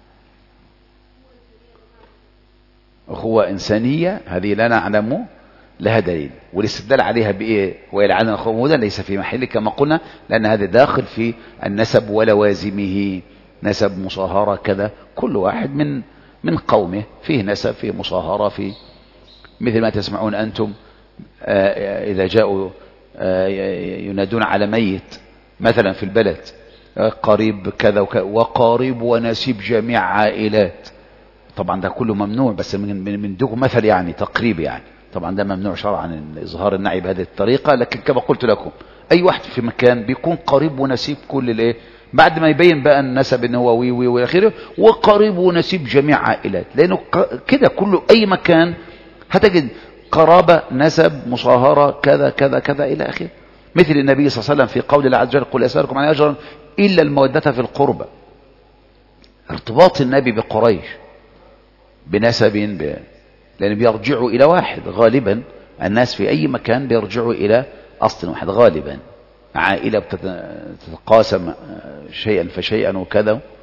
أخوة إنسانية هذه لا نعلم لها دليل، والاستدلال عليها بإيه؟ وإلى عاد أخاهم هودا ليس في محله كما قلنا، لأن هذا داخل في النسب ولوازمه، نسب مصاهرة كذا، كل واحد من من قومه فيه نسب، فيه مصاهرة، في مثل ما تسمعون أنتم إذا جاءوا ينادون على ميت مثلا في البلد قريب كذا وكذا، وقارب ونسيب جميع عائلات. طبعا ده كله ممنوع، بس من من دوق مثل يعني تقريب، يعني طبعا ده ممنوع شرعا إظهار النعي بهذه الطريقة. لكن كما قلت لكم أي واحد في مكان بيكون قريب ونسيب كل الايه، بعد ما يبين بقى النسب ان هو وي وي واخره، وقريب ونسيب جميع عائلات، لأنه كده كله أي مكان هتجد قرابة، نسب، مصاهرة، كذا كذا كذا إلى آخره. مثل النبي صلى الله عليه وسلم في قول الله عز وجل: قل أسألكم عن أجر إلا المودة في القربى. ارتباط النبي بقريش بنسب ب... لأن بيرجعوا إلى واحد غالبا، الناس في أي مكان بيرجعوا إلى أصل واحد غالبا، عائلة بتتقاسم شيئا فشيئا وكذا،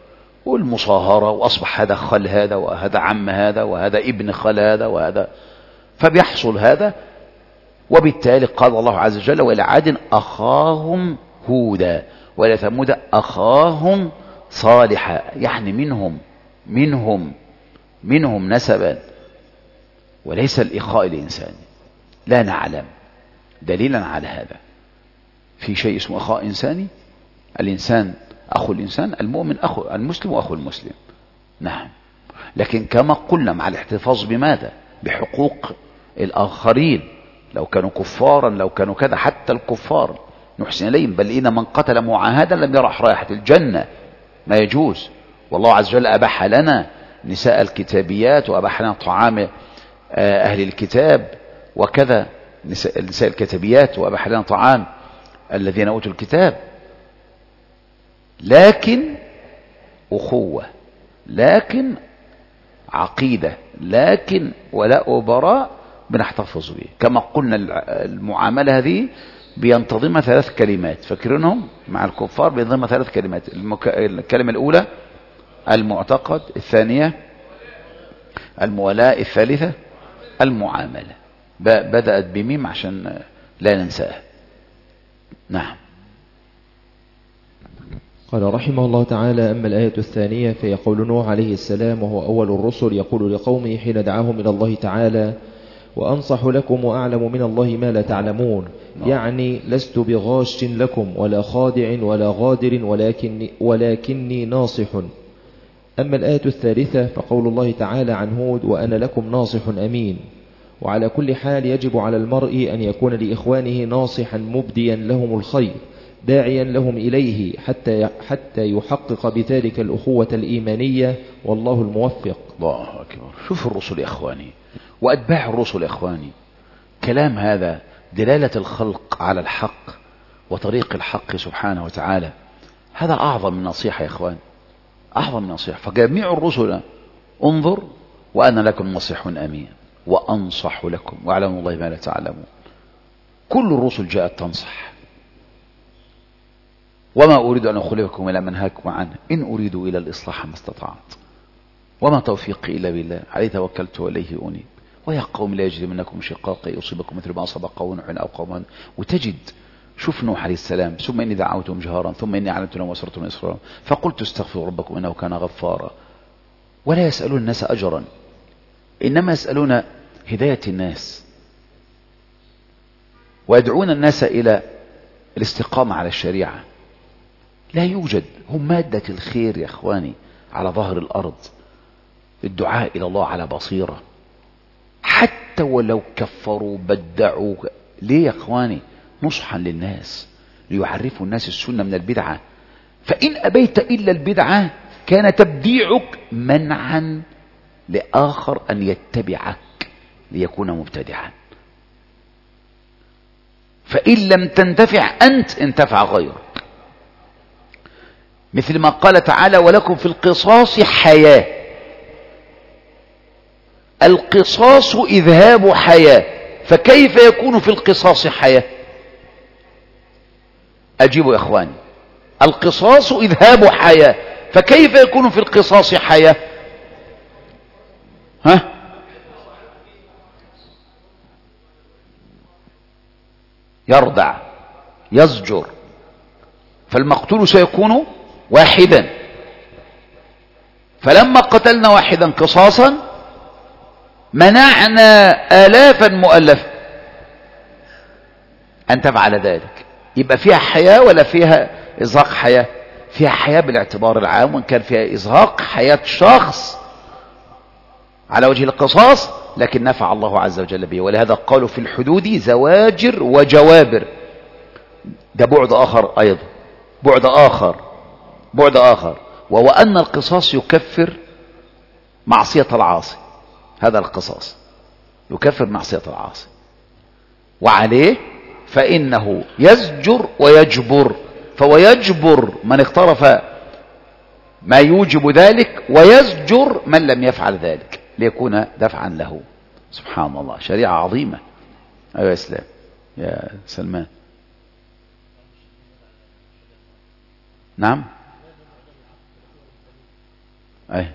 والمصاهرة، وأصبح هذا خال هذا وهذا عم هذا وهذا ابن خال هذا وهذا، فبيحصل هذا. وبالتالي قال الله عز وجل: وإلى عاد أخاهم هودا وإلى ثمود أخاهم صالحا، يعني منهم منهم منهم نسبا، وليس الإخاء الإنساني. لا نعلم دليلا على هذا في شيء اسمه أخاء إنساني. الإنسان أخو الإنسان، المؤمن أخو المسلم وأخو المسلم، نعم. لكن كما قلنا مع الاحتفاظ بماذا؟ بحقوق الآخرين، لو كانوا كفارا، لو كانوا كذا، حتى الكفار نحسن إليهم. بل إن من قتل معاهدا لم يرح رائحة الجنة، ما يجوز. والله عز وجل أباح لنا نساء الكتابيات، وأباح لنا طعام أهل الكتاب وكذا، نساء الكتابيات، وأباح لنا طعام الذين أوتوا الكتاب. لكن أخوة، لكن عقيدة، لكن ولاء وبراء بنحتفظ به. كما قلنا المعاملة هذه بينتظمها ثلاث كلمات، فاكرينهم مع الكفار بينتظمها ثلاث كلمات. المك... الكلمة الأولى المعتقد، الثانية المولاة، الثالثة المعاملة. ب... بدأت بميم عشان لا ننساها. نعم. قال رحمه الله تعالى: أما الآية الثانية فهي قول نوح عليه السلام، وهو أول الرسل، يقول لقومه حين دعاهم إلى الله تعالى: وأنصح لكم وأعلم من الله ما لا تعلمون، يعني لست بغاش لكم ولا خادع ولا غادر، ولكني, ولكني ناصح. أما الآية الثالثة فقول الله تعالى عن هود: وأنا لكم ناصح أمين. وعلى كل حال يجب على المرء أن يكون لإخوانه ناصحا مبديا لهم الخير، داعيا لهم إليه، حتى حتى يحقق بذلك الأخوة الإيمانية، والله الموفق. الله أكبر. شوف الرسل يا إخواني، وأتباع الرسل يا إخواني، كلام هذا دلالة الخلق على الحق وطريق الحق سبحانه وتعالى. هذا أعظم من نصيحة يا إخوان، أعظم من نصيحة. فجميع الرسل انظر: وأنا لكم نصيح أمين وأنصح لكم وأعلم الله ما لا تعلمون. كل الرسل جاءت تنصح. وما أريد أن أخلفكم إلى منهاكم عنه، إن أريد إلى الإصلاح ما استطعت، وما توفيقي إلا بالله، عليه توكلت وإليه أنيب. ويا قوم لا يجرمنكم شقاقي يصيبكم مثل ما أصاب قوم نوح أو قوم. وتجد شوف نوح عليه السلام: ثم إني دعوتهم جهارا ثم إني أعلنت لهم وأسررت لهم إسرارا فقلت استغفروا ربكم إنه كان غفارا. ولا يسألون الناس أجرا، إنما يسألون هداية الناس، ويدعون الناس إلى الاستقامة على الشريعة. لا يوجد، هم مادة الخير يا إخواني على ظهر الأرض. الدعاء إلى الله على بصيرة، حتى ولو كفروا بدعوا. ليه يا إخواني؟ نصحا للناس، ليعرفوا الناس السنة من البدعة. فإن أبيت إلا البدعة كان تبديعك منعا لآخر أن يتبعك ليكون مبتدعا. فإن لم تنتفع أنت انتفع غيرك. مثل ما قال تعالى: ولكم في القصاص حياة. القصاص إذهاب حياة، فكيف يكون في القصاص حياة؟ أجيبوا يا إخواني، القصاص إذهاب حياة، فكيف يكون في القصاص حياة؟ ها؟ يردع، يزجر، فالمقتول سيكون واحدا. فلما قتلنا واحدا قصاصا منعنا آلافا مؤلفة أن تفعل ذلك. يبقى فيها حياة ولا فيها إزهاق حياة؟ فيها حياة بالاعتبار العام، وإن كان فيها إزهاق حياة شخص على وجه القصاص لكن نفع الله عز وجل به. ولهذا قالوا في الحدود زواجر وجوابر. ده بعد آخر أيضا، بعد آخر بعد آخر وهو أن القصاص يكفر معصية العاصي. هذا القصاص يكفر معصية العاصي، وعليه فإنه يزجر ويجبر. فهو يجبر من اقترف ما يوجب ذلك، ويزجر من لم يفعل ذلك ليكون دفعا له. سبحان الله، شريعة عظيمة. أيها إسلام يا سلمان. نعم. أي.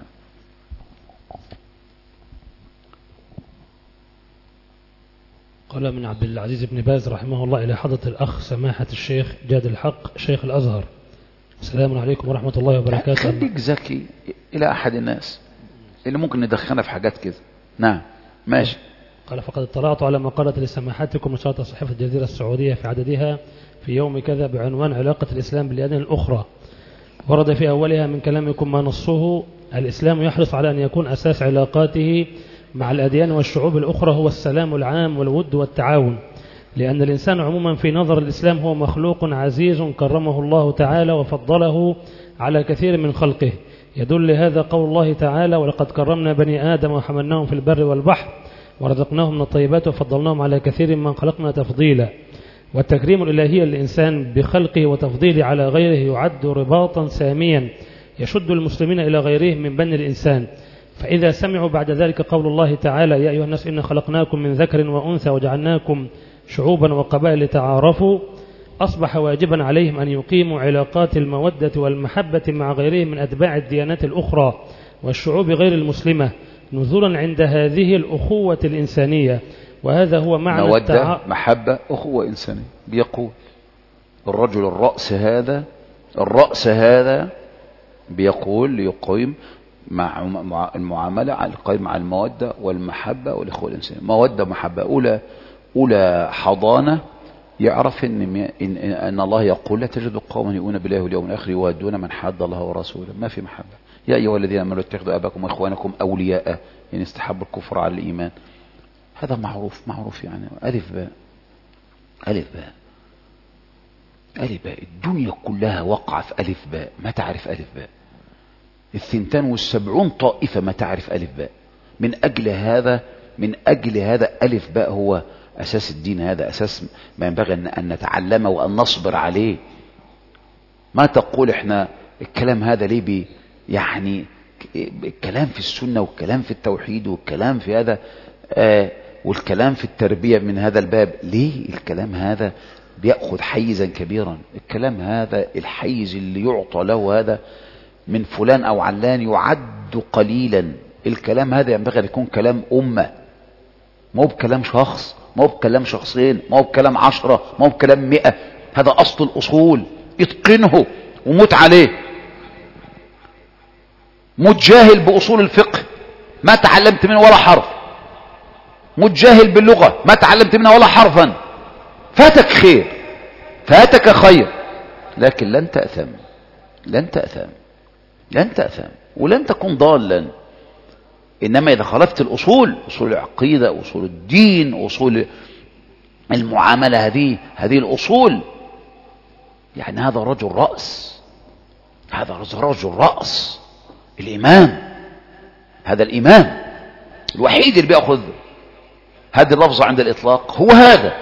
قال من عبد العزيز بن باز رحمه الله إلى حضرة الأخ سماحة الشيخ جاد الحق شيخ الأزهر: السلام عليكم ورحمة الله وبركاته. خليك ذكي إلى أحد الناس اللي ممكن ندخلنا في حاجات كده. نعم ماشي. قال: فقد اطلعت على مقالة لسماحتكم نشرت صحيفة الجزيرة السعودية في عددها في يوم كذا بعنوان علاقة الإسلام بالأديان الأخرى. ورد في أولها من كلامكم ما نصه: الإسلام يحرص على أن يكون أساس علاقاته مع الأديان والشعوب الأخرى هو السلام العام والود والتعاون، لأن الإنسان عموما في نظر الإسلام هو مخلوق عزيز كرمه الله تعالى وفضله على كثير من خلقه. يدل هذا قول الله تعالى: ولقد كرمنا بني آدم وحملناهم في البر والبحر ورزقناهم من الطيبات وفضلناهم على كثير من خلقنا تفضيلا. والتكريم الإلهي للإنسان بخلقه وتفضيله على غيره يعد رباطا ساميا يشد المسلمين إلى غيرهم من بني الإنسان. فإذا سمعوا بعد ذلك قول الله تعالى: يا أيها الناس إنا خلقناكم من ذكر وأنثى وجعلناكم شعوبا وقبائل لتعارفوا، أصبح واجبا عليهم أن يقيموا علاقات المودة والمحبة مع غيرهم من أتباع الديانات الأخرى والشعوب غير المسلمة نزولا عند هذه الأخوة الإنسانية. وهذا هو معنى مودة التع... محبة أخوة إنسانية. بيقول الرجل الرأس هذا الرأس هذا بيقول ليقيم مع المعاملة على القائم مع المودة والمحبة والإخوة الإنسانية. مودة ومحبة. أولى أولى حضانة يعرف إن, إن, إن الله يقول: لا تجد قوما يؤمنون بالله واليوم الآخر يوادون من حاد الله ورسوله. ما في محبة. يا أيها الذين آمنوا اتخذوا آباءكم وإخوانكم أولياء إن استحبوا الكفر على الإيمان. هذا معروف معروف يعني. ألف باء ألف باء ألف باء. الدنيا كلها وقع في ألف باء ما تعرف ألف باء. الثنتان والسبعون طائفة ما تعرف ألف باء. من أجل هذا من أجل هذا ألف باء هو أساس الدين. هذا أساس ما ينبغي أن نتعلمه وأن نصبر عليه. ما تقول إحنا الكلام هذا ليه بي يعني الكلام في السنة والكلام في التوحيد والكلام في هذا آه والكلام في التربية من هذا الباب ليه الكلام هذا بيأخذ حيزا كبيرا؟ الكلام هذا الحيز اللي يعطى له هذا من فلان أو علان يعد قليلا. الكلام هذا ينبغي أن يكون كلام أمة، ما هو بكلام شخص، ما هو بكلام شخصين، ما هو بكلام عشرة، ما هو بكلام مئة. هذا أصل الأصول. اتقنه ومت عليه. متجاهل بأصول الفقه ما تعلمت منه ولا حرف. متجاهل باللغة ما تعلمت منها ولا حرفا. فاتك خير فاتك خير لكن لن تأثم لن تأثم لن تأثم ولن تكون ضالا. إنما إذا خالفت الأصول، أصول العقيدة، أصول الدين، أصول المعاملة، هذه هذه الأصول، يعني هذا رجل رأس، هذا رجل رأس، الإمام، هذا الإمام الوحيد اللي بيأخذ هذه اللفظة عند الإطلاق هو هذا.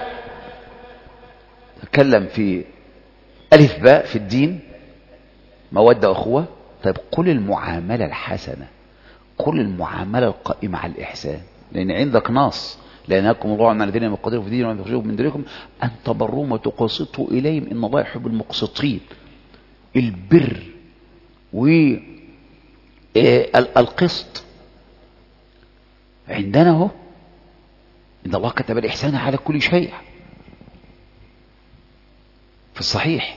تكلم في ألف باء في الدين، مودة أخوة. طيب قل المعاملة الحسنة، قل المعاملة القائمة على الإحسان، لأن عندك نص: لأنكم الله عن الذين يقدروا في دين ومن يخرجوا من دينكم أن تبروهم وتقسطوا إليهم إن الله يحب المقسطين. البر والقسط عندنا هو، إن الله كتب الإحسان على كل شيء في الصحيح.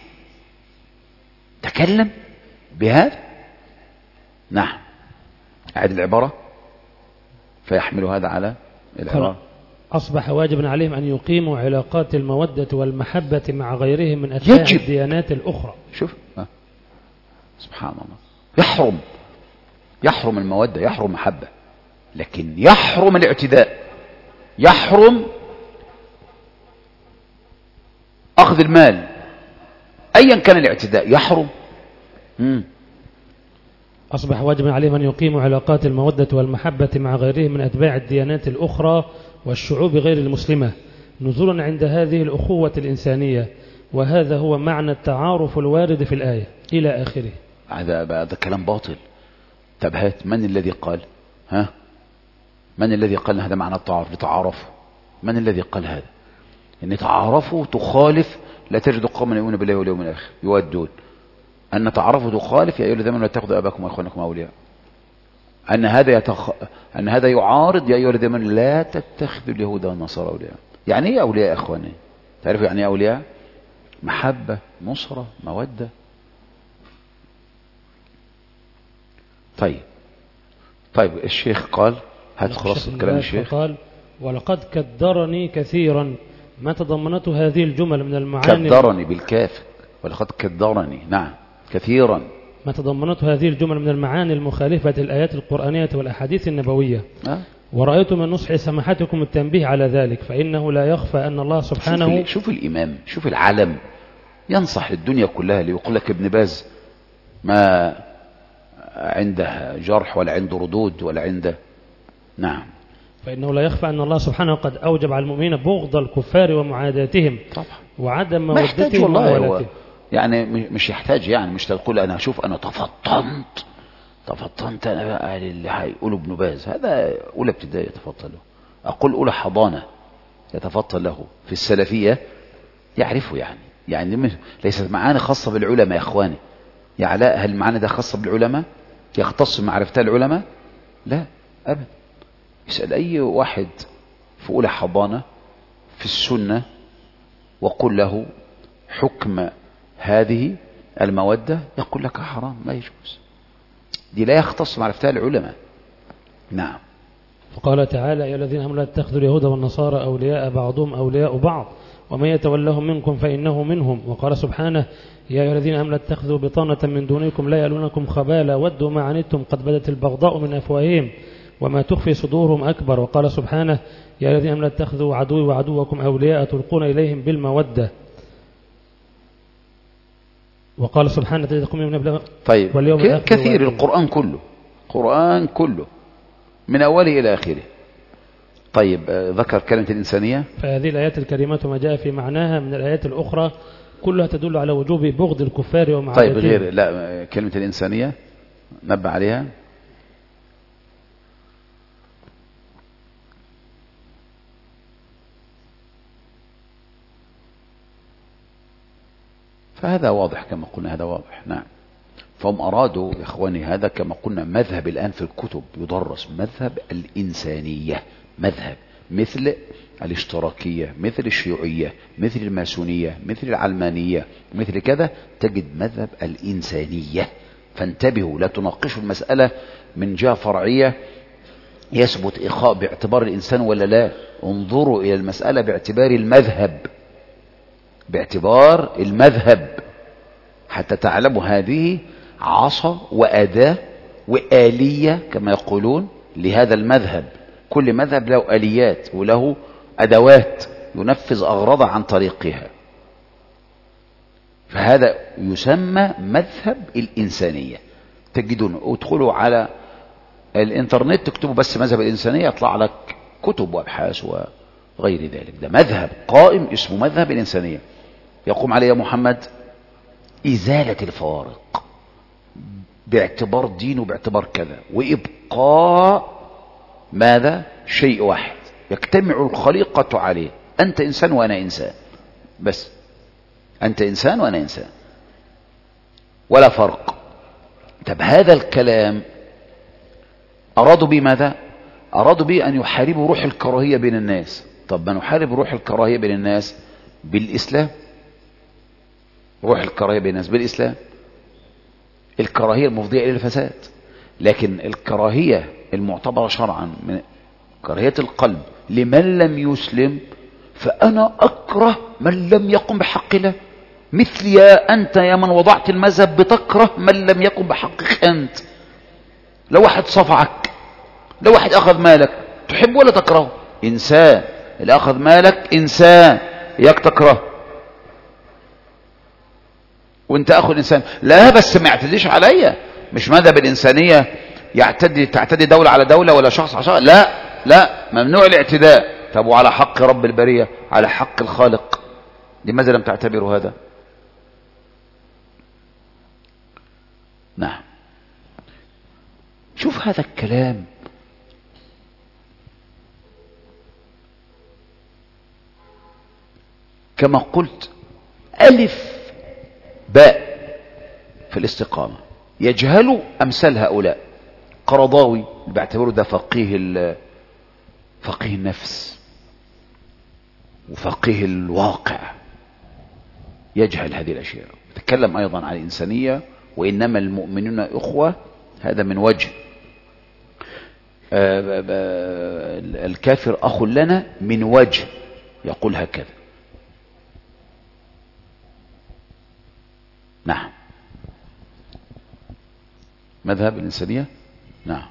تكلم بهذا. نعم. أعد العبارة فيحمل هذا على العبارة. أصبح واجبا عليهم أن يقيموا علاقات المودة والمحبة مع غيرهم من أتباع الديانات الأخرى. شوف آه. سبحان الله. يحرم يحرم المودة، يحرم المحبة، لكن يحرم الاعتداء، يحرم أخذ المال أيا كان الاعتداء، يحرم. مم. أصبح واجبا عليهم أن يقيموا علاقات المودة والمحبة مع غيرهم من أتباع الديانات الأخرى والشعوب غير المسلمة نزولا عند هذه الأخوة الإنسانية. وهذا هو معنى التعارف الوارد في الآية إلى آخره. هذا هذا كلام باطل. طب هات من الذي قال ها من الذي قال هذا معنى التعارف؟ لتعارفوا. من الذي قال هذا؟ ان تعارفوا تخالف لا تجد قوما يؤمنون بالله واليوم الآخر يودون. أن تعرفوا تخالف يا أيها الذين آمنوا لا تتخذوا آباءكم وإخوانكم أولياء. أن هذا يتخ... أن هذا يعارض يا أيها الذين آمنوا لا تتخذوا اليهود والنصارى أولياء. يعني إيه أولياء يا إخواني؟ تعرفوا يعني إيه أولياء؟ محبة، نصرة، مودة. طيب طيب الشيخ قال، هات خلاصة كلام الشيخ. قال ولقد كدرني كثيرا ما تضمنته هذه الجمل من المعاني. كدرني بالكاف، ولقد كدرني، نعم، كثيرا ما تضمنته هذه الجمل من المعاني المخالفة للآيات القرآنية والأحاديث النبوية. أه؟ ورأيت من نصح سماحتكم التنبيه على ذلك، فإنه لا يخفى أن الله سبحانه. شوف, شوف الإمام، شوف العالم ينصح الدنيا كلها، ليقول لك ابن باز ما عنده جرح ولا عنده ردود ولا عنده، نعم، فإنه لا يخفى أن الله سبحانه قد أوجب على المؤمنين بغض الكفار ومعاداتهم طبعا، وعدم مودتهم وولاتهم. يعني مش يحتاج، يعني مش تقول أنا شوف أنا تفطنت تفطنت أنا بقى اللي هيقولوا ابن باز، هذا أولى ابتدائي يتفطن له، أقول أولى حضانة يتفطن له. في السلفية يعرفه، يعني يعني ليست معاني خاصة بالعلماء يا إخواني. يا علاء، هل المعاني ده خاصة بالعلماء؟ يختص معرفتها العلماء؟ لا أبدا. يسأل أي واحد في أولى حضانة في السنة وقل له حكم هذه المودة، يقول لك حرام، ما يجوز، دي لا يختص معرفتها العلماء. نعم. فقال تعالى يا الذين آمنوا لا تتخذوا اليهود والنصارى أولياء بعضهم أولياء بعض ومن يتولهم منكم فإنه منهم. وقال سبحانه يا أيها الذين آمنوا لا تتخذوا بطانة من دونكم لا يألونكم خبالا ودوا ما عنتم قد بدت البغضاء من أفواههم وما تخفي صدورهم أكبر. وقال سبحانه يا الذين آمنوا لا تتخذوا عدوي وعدوكم أولياء تلقون إليهم بالمودة. وقال سبحانه طيب كثير القرآن كله، القرآن كله من أوله إلى آخره. طيب ذكر كلمة الإنسانية، فهذه الآيات الكريمات وما جاء في معناها من الآيات الأخرى كلها تدل على وجوب بغض الكفار ومعاداتهم. طيب غير لا كلمة الإنسانية نبه عليها. فهذا واضح كما قلنا، هذا واضح. نعم. فهم أرادوا يا إخواني هذا كما قلنا مذهب الآن في الكتب يدرس، مذهب الإنسانية، مذهب مثل الاشتراكية، مثل الشيوعية، مثل الماسونية، مثل العلمانية، مثل كذا، تجد مذهب الإنسانية. فانتبهوا، لا تناقشوا المسألة من جهة فرعية يثبت إخاء باعتبار الإنسان ولا لا، انظروا إلى المسألة باعتبار المذهب، باعتبار المذهب، حتى تعلموا هذه عصا وأداة وآلية كما يقولون لهذا المذهب. كل مذهب له آليات وله أدوات ينفذ أغراضه عن طريقها، فهذا يسمى مذهب الإنسانية. تجدون ادخلوا على الإنترنت تكتبوا بس مذهب الإنسانية يطلع لك كتب وأبحاث وغير ذلك. ده مذهب قائم اسمه مذهب الإنسانية، يقوم عليه محمد إزالة الفوارق باعتبار دين وباعتبار كذا، وإبقاء ماذا؟ شيء واحد يجتمع الخليقة عليه، أنت إنسان وأنا إنسان، بس أنت إنسان وأنا إنسان ولا فرق. طب هذا الكلام أرادوا به ماذا؟ أرادوا به أن يحاربوا روح الكراهية بين الناس. طب ما نحارب روح الكراهية بين الناس بالإسلام، روح الكراهية بين الناس بالإسلام، الكراهية المفضية إلى الفساد. لكن الكراهية المعتبرة شرعا من كراهية القلب لمن لم يسلم، فأنا أكره من لم يقم بحق الله، مثل يا أنت يا من وضعت المذهب بتكره من لم يقم بحقك أنت. لو واحد صفعك، لو واحد أخذ مالك، تحب ولا تكره؟ إنسان. اللي أخذ مالك إنسان، إياك تكره. وانت أخذ إنسان، لا بس ما يعتديش عليا، مش مذهب الإنسانية يعتدي تعتدي دولة على دولة ولا شخص على شخص، لا لا، ممنوع الاعتداء. طب وعلى حق رب البرية، على حق الخالق، لماذا لم تعتبروا هذا؟ نعم. شوف هذا الكلام كما قلت ألف باء في الاستقامة. يجهلوا أمثال هؤلاء. قرضاوي باعتباره ده فقيه فقيه النفس وفقيه الواقع، يجهل هذه الأشياء. يتكلم أيضا عن الإنسانية، وإنما المؤمنون إخوة، هذا من وجه. الكافر أخ لنا من وجه، يقول هكذا. نعم. مذهب الإنسانية. نعم.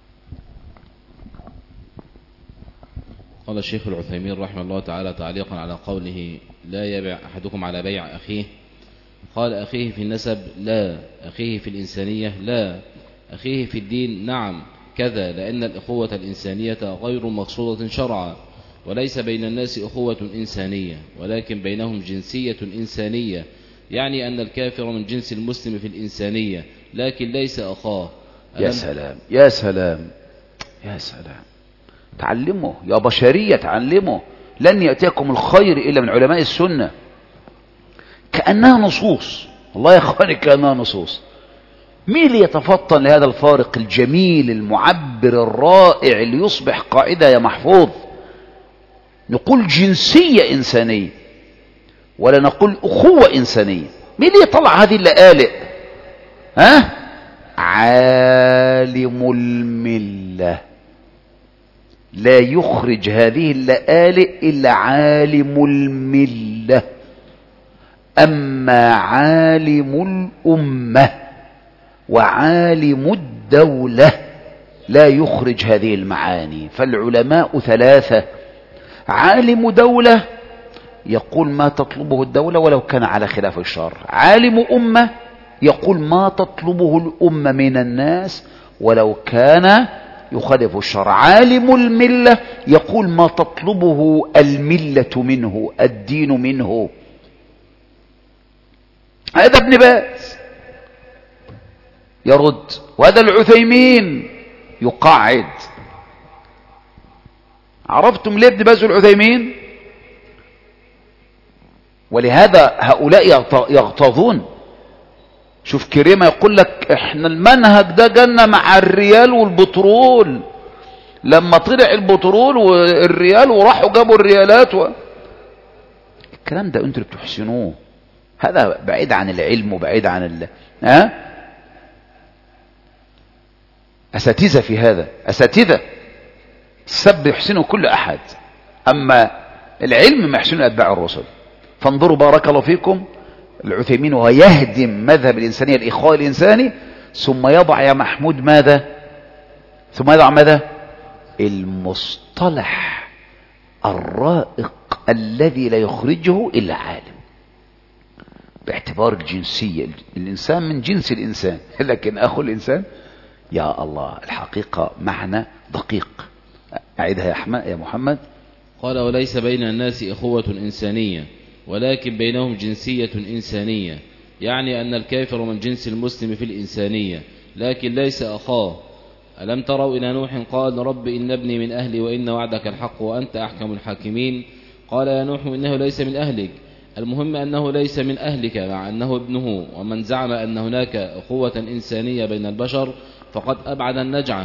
قال الشيخ العثيمين رحمه الله تعالى تعليقا على قوله لا يبيع أحدكم على بيع أخيه، قال أخيه في النسب لا، أخيه في الإنسانية لا، أخيه في الدين نعم كذا، لأن الأخوة الإنسانية غير مقصودة شرعا، وليس بين الناس أخوة إنسانية، ولكن بينهم جنسية إنسانية، يعني أن الكافر من جنس المسلم في الإنسانية لكن ليس أخاه. يا سلام يا سلام يا سلام، تعلموا يا بشرية، تعلموا. لن يأتيكم الخير إلا من علماء السنة. كأنها نصوص، والله يا أخواني كأنها نصوص. مين اللي يتفطن لهذا الفارق الجميل المعبر الرائع اللي يصبح قاعدة يا محفوظ؟ نقول جنسية إنسانية ولا نقول أخوة إنسانية. مين اللي يطلع هذه اللآلئ؟ ها؟ عالم الملة. لا يخرج هذه اللآلئ إلا عالم الملة. أما عالم الأمة وعالم الدولة لا يخرج هذه المعاني. فالعلماء ثلاثة: عالم دولة يقول ما تطلبه الدولة ولو كان على خلاف الشرع، عالم أمة يقول ما تطلبه الأمة من الناس ولو كان يخالف الشرع، عالم الملة يقول ما تطلبه الملة منه، الدين منه. هذا ابن باز يرد، وهذا العثيمين يقعد. عرفتم ليه ابن باز والعثيمين؟ ولهذا هؤلاء يغتاظون. شوف كريمة يقول لك احنا المنهج ده جانا مع الريال والبترول، لما طلع البترول والريال وراحوا جابوا الريالات و... الكلام ده انتوا اللي بتحسنوه، هذا بعيد عن العلم وبعيد عن ال... ها؟ أساتذة في هذا، أساتذة. السب يحسنه كل أحد، أما العلم ما يحسنه أتباع الرسل. فانظروا بارك الله فيكم العثيمين وهو يهدم مذهب الإنسانية الإخاء الإنساني، ثم يضع يا محمود ماذا؟ ثم يضع ماذا؟ المصطلح الرائق الذي لا يخرجه إلا عالم، باعتبار الجنسية. الإنسان من جنس الإنسان، لكن أخو الإنسان يا الله الحقيقة معنى دقيق. أعيدها يا أحمد يا محمد. قال وليس بين الناس أخوة إنسانية ولكن بينهم جنسية إنسانية، يعني أن الكافر من جنس المسلم في الإنسانية لكن ليس أخاه. ألم تروا إلى نوح قال رب إن ابني من أهلي وإن وعدك الحق وأنت أحكم الحاكمين، قال يا نوح إنه ليس من أهلك. المهم أنه ليس من أهلك مع أنه ابنه. ومن زعم أن هناك أخوة إنسانية بين البشر فقد أبعد النجعة،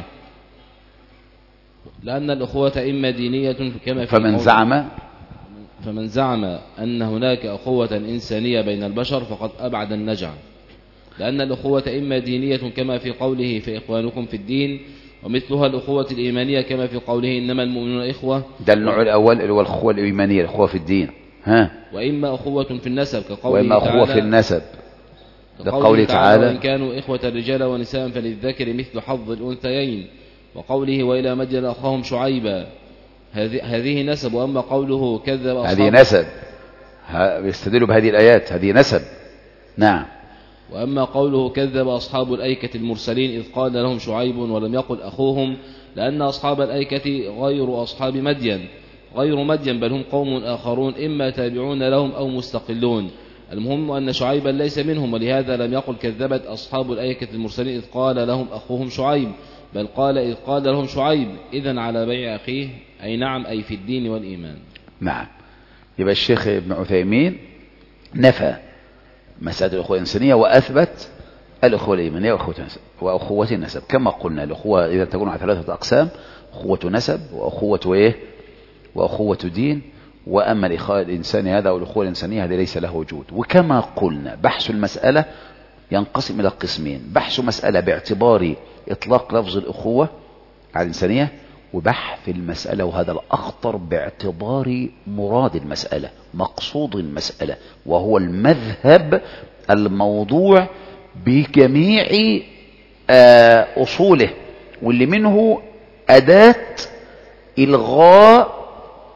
لأن الأخوة إما دينية كما في فمن زعم فمن زعم أن هناك أخوة إنسانية بين البشر فقد أبعد النجعة، لأن الأخوة إما دينية كما في قوله فإخوانكم في الدين، ومثلها الأخوة الإيمانية كما في قوله إنما المؤمنون إخوة. ده النوع الأول اللي هو الأخوة الإيمانية، الأخوة في الدين. ها. وإما أخوة في النسب كقوله وإما أخوة في النسب لقوله تعالى وإن كانوا إخوة رجالا ونساء فللذكر مثل حظ الأنثيين، وقوله وإلى مدين أخاهم شعيبا، هذه نسب. وأما قوله كذب أصحاب هذه نسب، بيستدلوا بهذه الآيات، هذه نسب. نعم. وأما قوله كذب أصحاب الأيكة المرسلين إذ قال لهم شعيب ولم يقل أخوهم، لأن أصحاب الأيكة غير أصحاب مدين غير مدين بل هم قوم آخرون إما تابعون لهم أو مستقلون. المهم أن شعيبا ليس منهم، ولهذا لم يقل كذبت أصحاب الأيكة المرسلين إذ قال لهم أخوهم شعيب، بل قال إذ قال لهم شعيب. إذن على بيع أخيه أي نعم أي في الدين والإيمان. نعم. يبقى الشيخ ابن عثيمين نفى مسألة الأخوة الإنسانية وأثبت الأخوة الإيمانية وأخوة نسب وأخوة النسب كما قلنا. الأخوة إذا تكون على ثلاثة أقسام: أخوة نسب وأخوة إيه وأخوة دين. وأما الإخاء الإنساني هذا أو الأخوة الإنسانية هذا ليس له وجود. وكما قلنا بحث المسألة ينقسم إلى قسمين: بحث مسألة باعتبار إطلاق لفظ الأخوة على الإنسانية، وبحث المسألة وهذا الأخطر باعتبار مراد المسألة مقصود المسألة، وهو المذهب الموضوع بجميع أصوله، واللي منه أداة إلغاء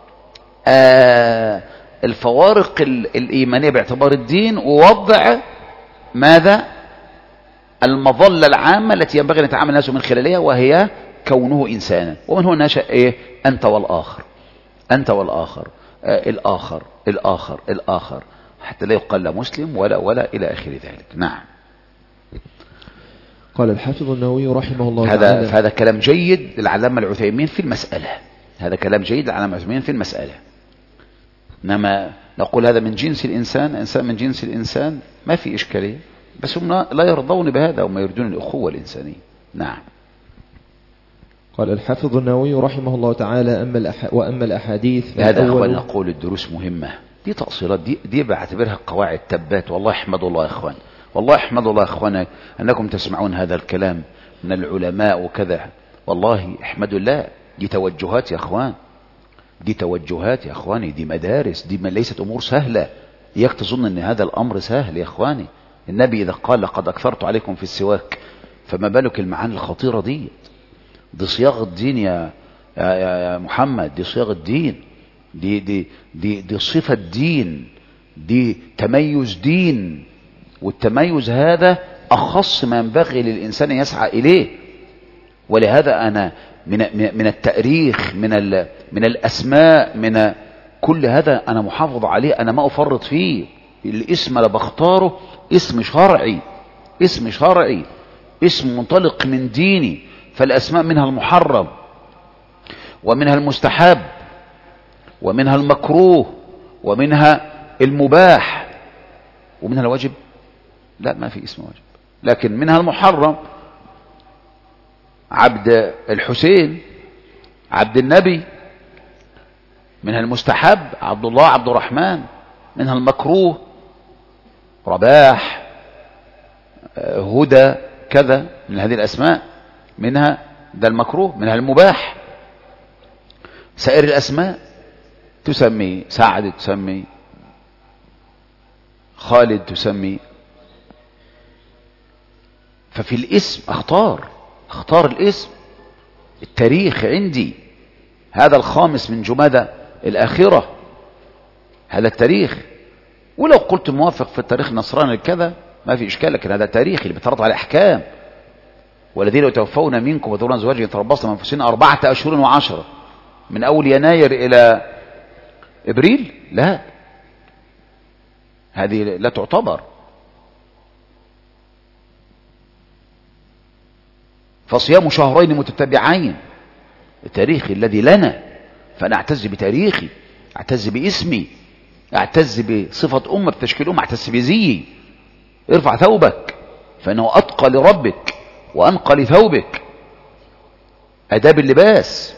الفوارق الإيمانية باعتبار الدين، ووضع ماذا المظلة العامة التي ينبغي أن يتعامل الناس من خلالها، وهي كونه إنسانا. ومن هنا نشأ إيه؟ أنت والآخر، أنت والآخر، آه الآخر الآخر الآخر، حتى لا يقال لا مسلم ولا ولا إلى آخر ذلك. نعم. قال الحافظ النووي رحمه الله هذا تعالى: هذا كلام جيد للعلامة العثيمين في المسألة، هذا كلام جيد للعلامة العثيمين في المسألة. إنما نقول هذا من جنس الإنسان، إنسان من جنس الإنسان، ما في إشكالية، بس هم لا يرضون بهذا وما يريدون الأخوة الإنسانية. نعم. قال الحافظ النووي رحمه الله تعالى: أما الأح... وأما الأحاديث هذا أخوان نقول الدروس مهمة، دي تأصيلات، دي, دي بعتبرها قواعد تبات. والله احمد الله يا إخوان، والله احمد الله يا إخوان أنكم تسمعون هذا الكلام من العلماء وكذا. والله احمدوا الله، دي توجهات يا إخوان، دي توجهات يا إخواني، دي مدارس، دي ليست أمور سهلة. إياك تظن أن هذا الأمر سهل يا إخواني. النبي إذا قال لقد أكثرت عليكم في السواك، فما بالك المعاني الخطيرة دي؟ دي صياغة الدين يا, يا, يا محمد، دي صياغة الدين، دي, دي, دي, دي صفة دين، دي تميز دين. والتميز هذا أخص ما ينبغي للإنسان يسعى إليه. ولهذا أنا من, من التاريخ، من, من الأسماء، من كل هذا أنا محافظ عليه، أنا ما أفرط فيه. الاسم اللي بختاره اسم شرعي، اسم شرعي، اسم منطلق من ديني. فالأسماء منها المحرم ومنها المستحب ومنها المكروه ومنها المباح ومنها الواجب. لا، ما في اسم واجب، لكن منها المحرم: عبد الحسين، عبد النبي. منها المستحب: عبد الله، عبد الرحمن. منها المكروه: رباح، هدى، كذا من هذه الأسماء. منها ده المكروه. منها المباح. سائر الأسماء تسمي سعد، تسمي خالد، تسمي. ففي الاسم اختار اختار الاسم. التاريخ عندي هذا الخامس من جمادى الآخرة، هذا التاريخ. ولو قلت موافق في التاريخ النصراني كذا ما في إشكال، لكن هذا تاريخ اللي بيترتب على أحكام. والذين يتوفون منكم وذرون أزواجهم يتربصن بأنفسهن أربعة أشهر وعشرة، من أول يناير إلى إبريل. لا، هذه لا تعتبر. فصيام شهرين متتبعين، التاريخ الذي لنا. فأنا أعتز بتاريخي، أعتز باسمي، أعتز بصفة أمة، بتشكيل أمة، أعتز بزيي. ارفع ثوبك فإنه أتقى لربك وأنقى لثوبك. أداب اللباس،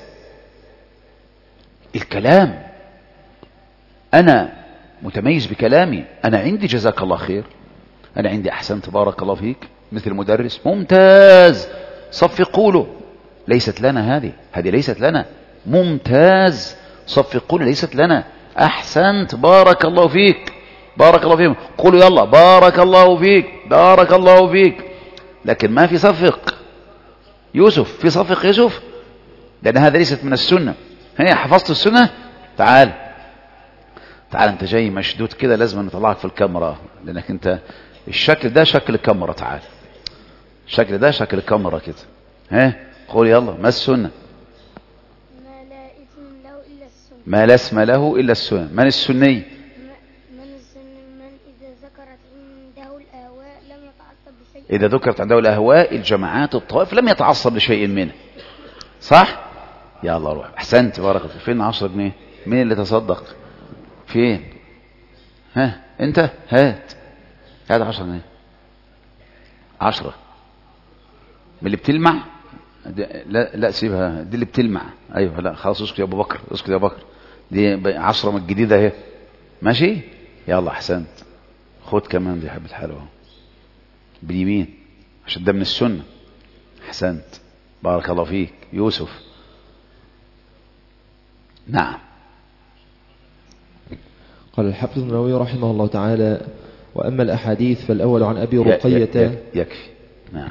الكلام. أنا متميز بكلامي، أنا عندي جزاك الله خير، أنا عندي أحسنت بارك الله فيك، مثل المدرس ممتاز صفقوا له. ليست لنا هذه، هذه ليست لنا. ممتاز صفقوا له ليست لنا. أحسنت بارك الله فيك، بارك الله فيك، قولوا يلا بارك الله فيك، بارك الله فيك. لكن ما في صفق يوسف، في صفق يوسف، لأن هذا ليست من السنة. هي حفظت السنة، تعال تعال انت جاي مشدود كده، لازم نطلعك في الكاميرا، لأنك انت الشكل ده شكل الكاميرا. تعال، الشكل ده شكل الكاميرا كده. ها قول يلا، ما السنة؟ ما لا اسم له إلا السنة. ما لا اسم له إلا السنة. من السني؟ من السني من إذا ذكرت عنده الأهواء لم يتعصب بشيء. إذا ذكرت عنده الأهواء، الجماعات، الطوائف، لم يتعصب لشيء منه. صح؟ يلا روح. أحسنت بارك الله. فين عشرة جنيه؟ مين اللي تصدق؟ فين؟ ها انت هات هات عشرة جنيه. عشرة من اللي بتلمع. لا لا سيبها، دي اللي بتلمع. ايوه لا خلاص اسكت يا ابو بكر، اسكت يا بكر، دي عشرة من الجديدة اهي. ماشي يلا احسنت. خد كمان دي حبة حلوة باليمين عشان ده من السنة. احسنت بارك الله فيك يوسف. نعم. قال الحافظ النووي رحمه الله تعالى: وأما الأحاديث فالأول عن أبي رقية. يكفي. نعم.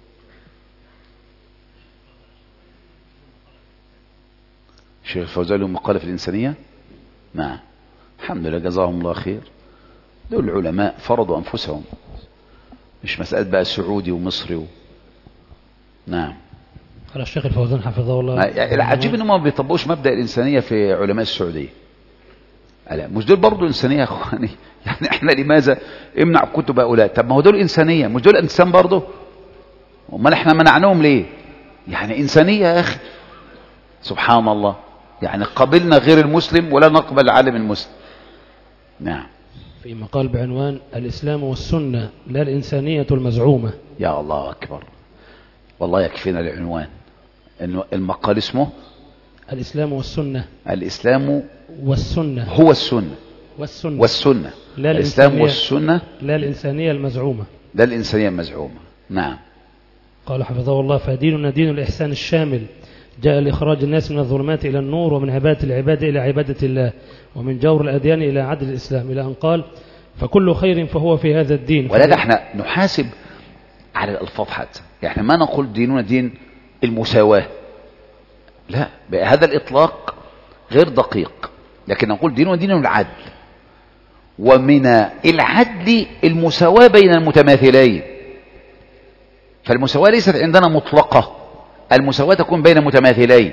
الشيخ الفوزان لهم مقالة في الإنسانية. نعم الحمد لله جزاهم الله خير. دول العلماء فرضوا أنفسهم، مش مسألة بقى سعودي ومصري و... نعم. قال الشيخ الفوزان حفظه الله. العجيب انهم ما بيطبقوش مبدأ الإنسانية في علماء السعودية. لا مش دول برضو إنسانية يا اخواني؟ يعني احنا لماذا امنع كتب هؤلاء؟ طب ما هو دول إنسانية، مش دول إنسان برضو؟ امال احنا منعناهم ليه؟ يعني إنسانية يا أخي. سبحان الله، يعني قبلنا غير المسلم ولا نقبل العالم المسلم. نعم. في مقال بعنوان الإسلام والسنة لا الإنسانية المزعومة. يا الله أكبر، والله يكفينا العنوان. المقال اسمه الإسلام والسنة. الإسلام والسنة هو السنة والسنة والسنة لا الإسلام والسنة لا الإنسانية المزعومة. لا الإنسانية المزعومة. نعم. قال حفظه الله: فديننا دين الإحسان الشامل، جاء لإخراج الناس من الظلمات إلى النور، ومن عبادة العباد إلى عبادة الله، ومن جور الأديان إلى عدل الإسلام، إلى أن قال: فكل خير فهو في هذا الدين. ولا احنا نحاسب على الألفاظ حتى، يعني ما نقول ديننا دين المساواة، لا بهذا الإطلاق غير دقيق، لكن نقول ديننا دين العدل، ومن العدل المساواة بين المتماثلين. فالمساواة ليست عندنا مطلقة، المساواة تكون بين متماثلين.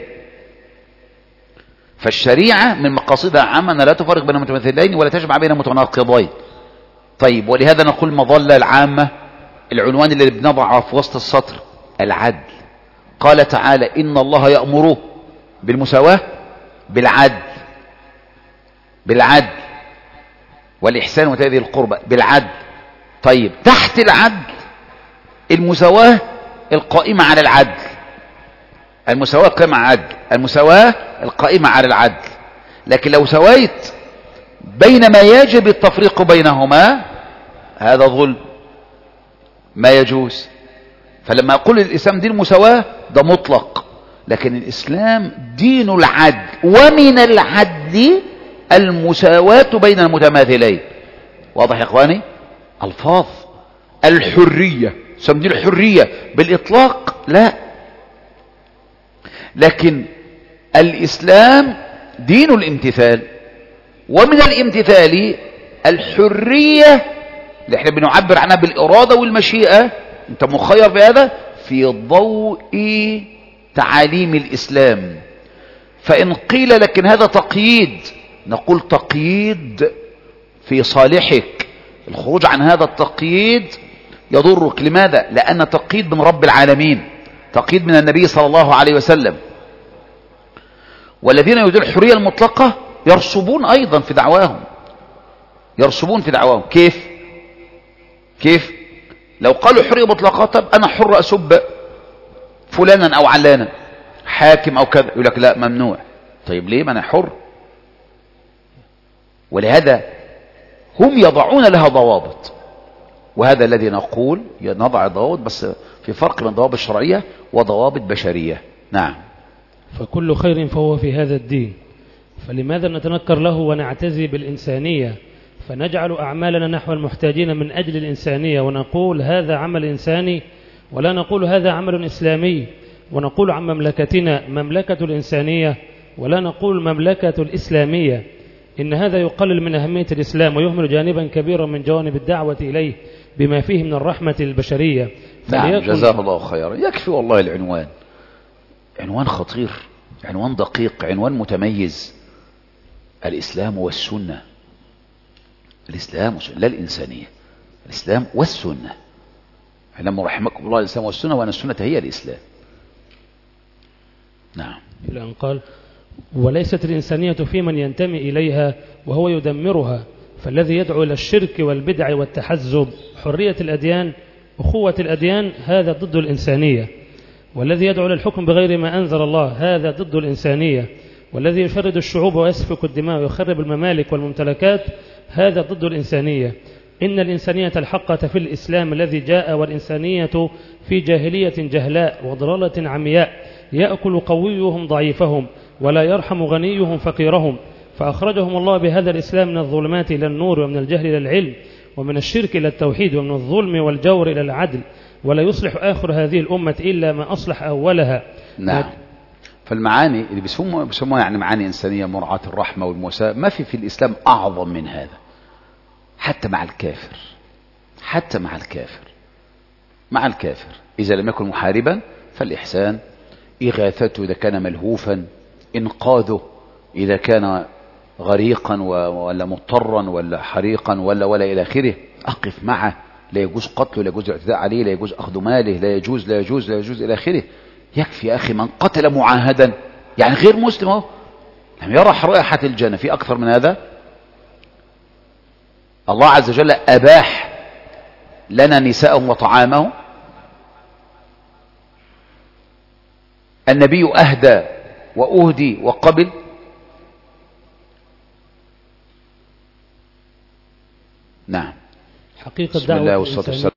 فالشريعة من مقاصدها عامة لا تفرق بين متماثلين ولا تجمع بين متناقضين. طيب ولهذا نقول مظلة العامة، العنوان اللي بنضعه في وسط السطر العدل. قال تعالى: إن الله يأمر بالمساواة بالعدل بالعدل والإحسان وإيتاء ذي القربى بالعدل. طيب تحت العدل المساواة القائمة على العدل، المساواة القائمة على العدل، المساواة القائمة على العدل. لكن لو سويت بين ما يجب التفريق بينهما هذا ظلم، ما يجوز. فلما أقول الإسلام دين المساواة ده مطلق، لكن الإسلام دين العدل، ومن العدل المساواة بين المتماثلين. واضح يا إخواني؟ ألفاظ الحرية، سم دين الحرية بالإطلاق لا، لكن الإسلام دين الامتثال، ومن الامتثال الحرية اللي احنا بنعبر عنها بالإرادة والمشيئة. انت مخير بهذا في ضوء تعاليم الإسلام. فإن قيل لكن هذا تقييد، نقول تقييد في صالحك. الخروج عن هذا التقييد يضرك. لماذا؟ لأن تقييد من رب العالمين، تقييد من النبي صلى الله عليه وسلم. والذين يريدون الحرية المطلقة يرسبون أيضا في دعواهم، يرسبون في دعواهم. كيف كيف لو قالوا حرية مطلقة، طب أنا حر أسب فلانا أو علانا حاكم أو كذا، يقول لك لا ممنوع. طيب ليه؟ ما أنا حر. ولهذا هم يضعون لها ضوابط، وهذا الذي نقول نضع ضوابط، بس في فرق بين ضوابط شرعية وضوابط بشرية. نعم. فكل خير فهو في هذا الدين، فلماذا نتنكر له ونعتزي بالإنسانية، فنجعل أعمالنا نحو المحتاجين من أجل الإنسانية، ونقول هذا عمل إنساني، ولا نقول هذا عمل إسلامي، ونقول عن مملكتنا مملكة الإنسانية، ولا نقول مملكة الإسلامية. إن هذا يقلل من أهمية الإسلام، ويهمل جانبا كبيرا من جوانب الدعوة إليه بما فيه من الرحمة البشرية. نعم جزاه الله خيرا. يكفي والله العنوان، عنوان خطير، عنوان دقيق، عنوان متميز. الإسلام والسنة، الإسلام والسنة لا الإنسانية، الإسلام والسنة. علم رحمكم الله الإسلام والسنة، وأن السنة هي الإسلام. نعم. إلى أن قال: وليست الإنسانية في من ينتمي إليها وهو يدمرها، فالذي يدعو إلى الشرك والبدع والتحزب حرية الأديان أخوة الأديان هذا ضد الإنسانية، والذي يدعو للحكم بغير ما أنزل الله هذا ضد الإنسانية، والذي يشرد الشعوب ويسفك الدماء ويخرب الممالك والممتلكات هذا ضد الإنسانية. إن الإنسانية الحقة في الإسلام الذي جاء، والإنسانية في جاهلية جهلاء وضلالة عمياء، يأكل قويهم ضعيفهم ولا يرحم غنيهم فقيرهم، فأخرجهم الله بهذا الإسلام من الظلمات إلى النور، ومن الجهل إلى العلم، ومن الشرك إلى التوحيد، ومن الظلم والجور إلى العدل، ولا يصلح آخر هذه الأمة إلا ما أصلح أولها. نعم. فالمعاني اللي بيسموها بيسموها يعني معاني إنسانية، مرعاة الرحمة والمساء، ما في في الإسلام أعظم من هذا، حتى مع الكافر، حتى مع الكافر مع الكافر إذا لم يكن محاربا فالإحسان، إغاثته إذا كان ملهوفا، إنقاذه إذا كان غريقا ولا مضطرا ولا حريقا ولا ولا إلى آخره، أقف معه، لا يجوز قتله، لا يجوز الاعتداء عليه، لا يجوز أخذ ماله، لا يجوز لا يجوز لا يجوز إلى آخره. يكفي يا أخي من قتل معاهدا يعني غير مسلم اهو لم يرى رائحة الجنة، في أكثر من هذا؟ الله عز وجل أباح لنا نساءهم وطعامهم، النبي أهدى وأهدي وقبل. نعم. حقيقة بسم الله دعوة والصلاة والسلام.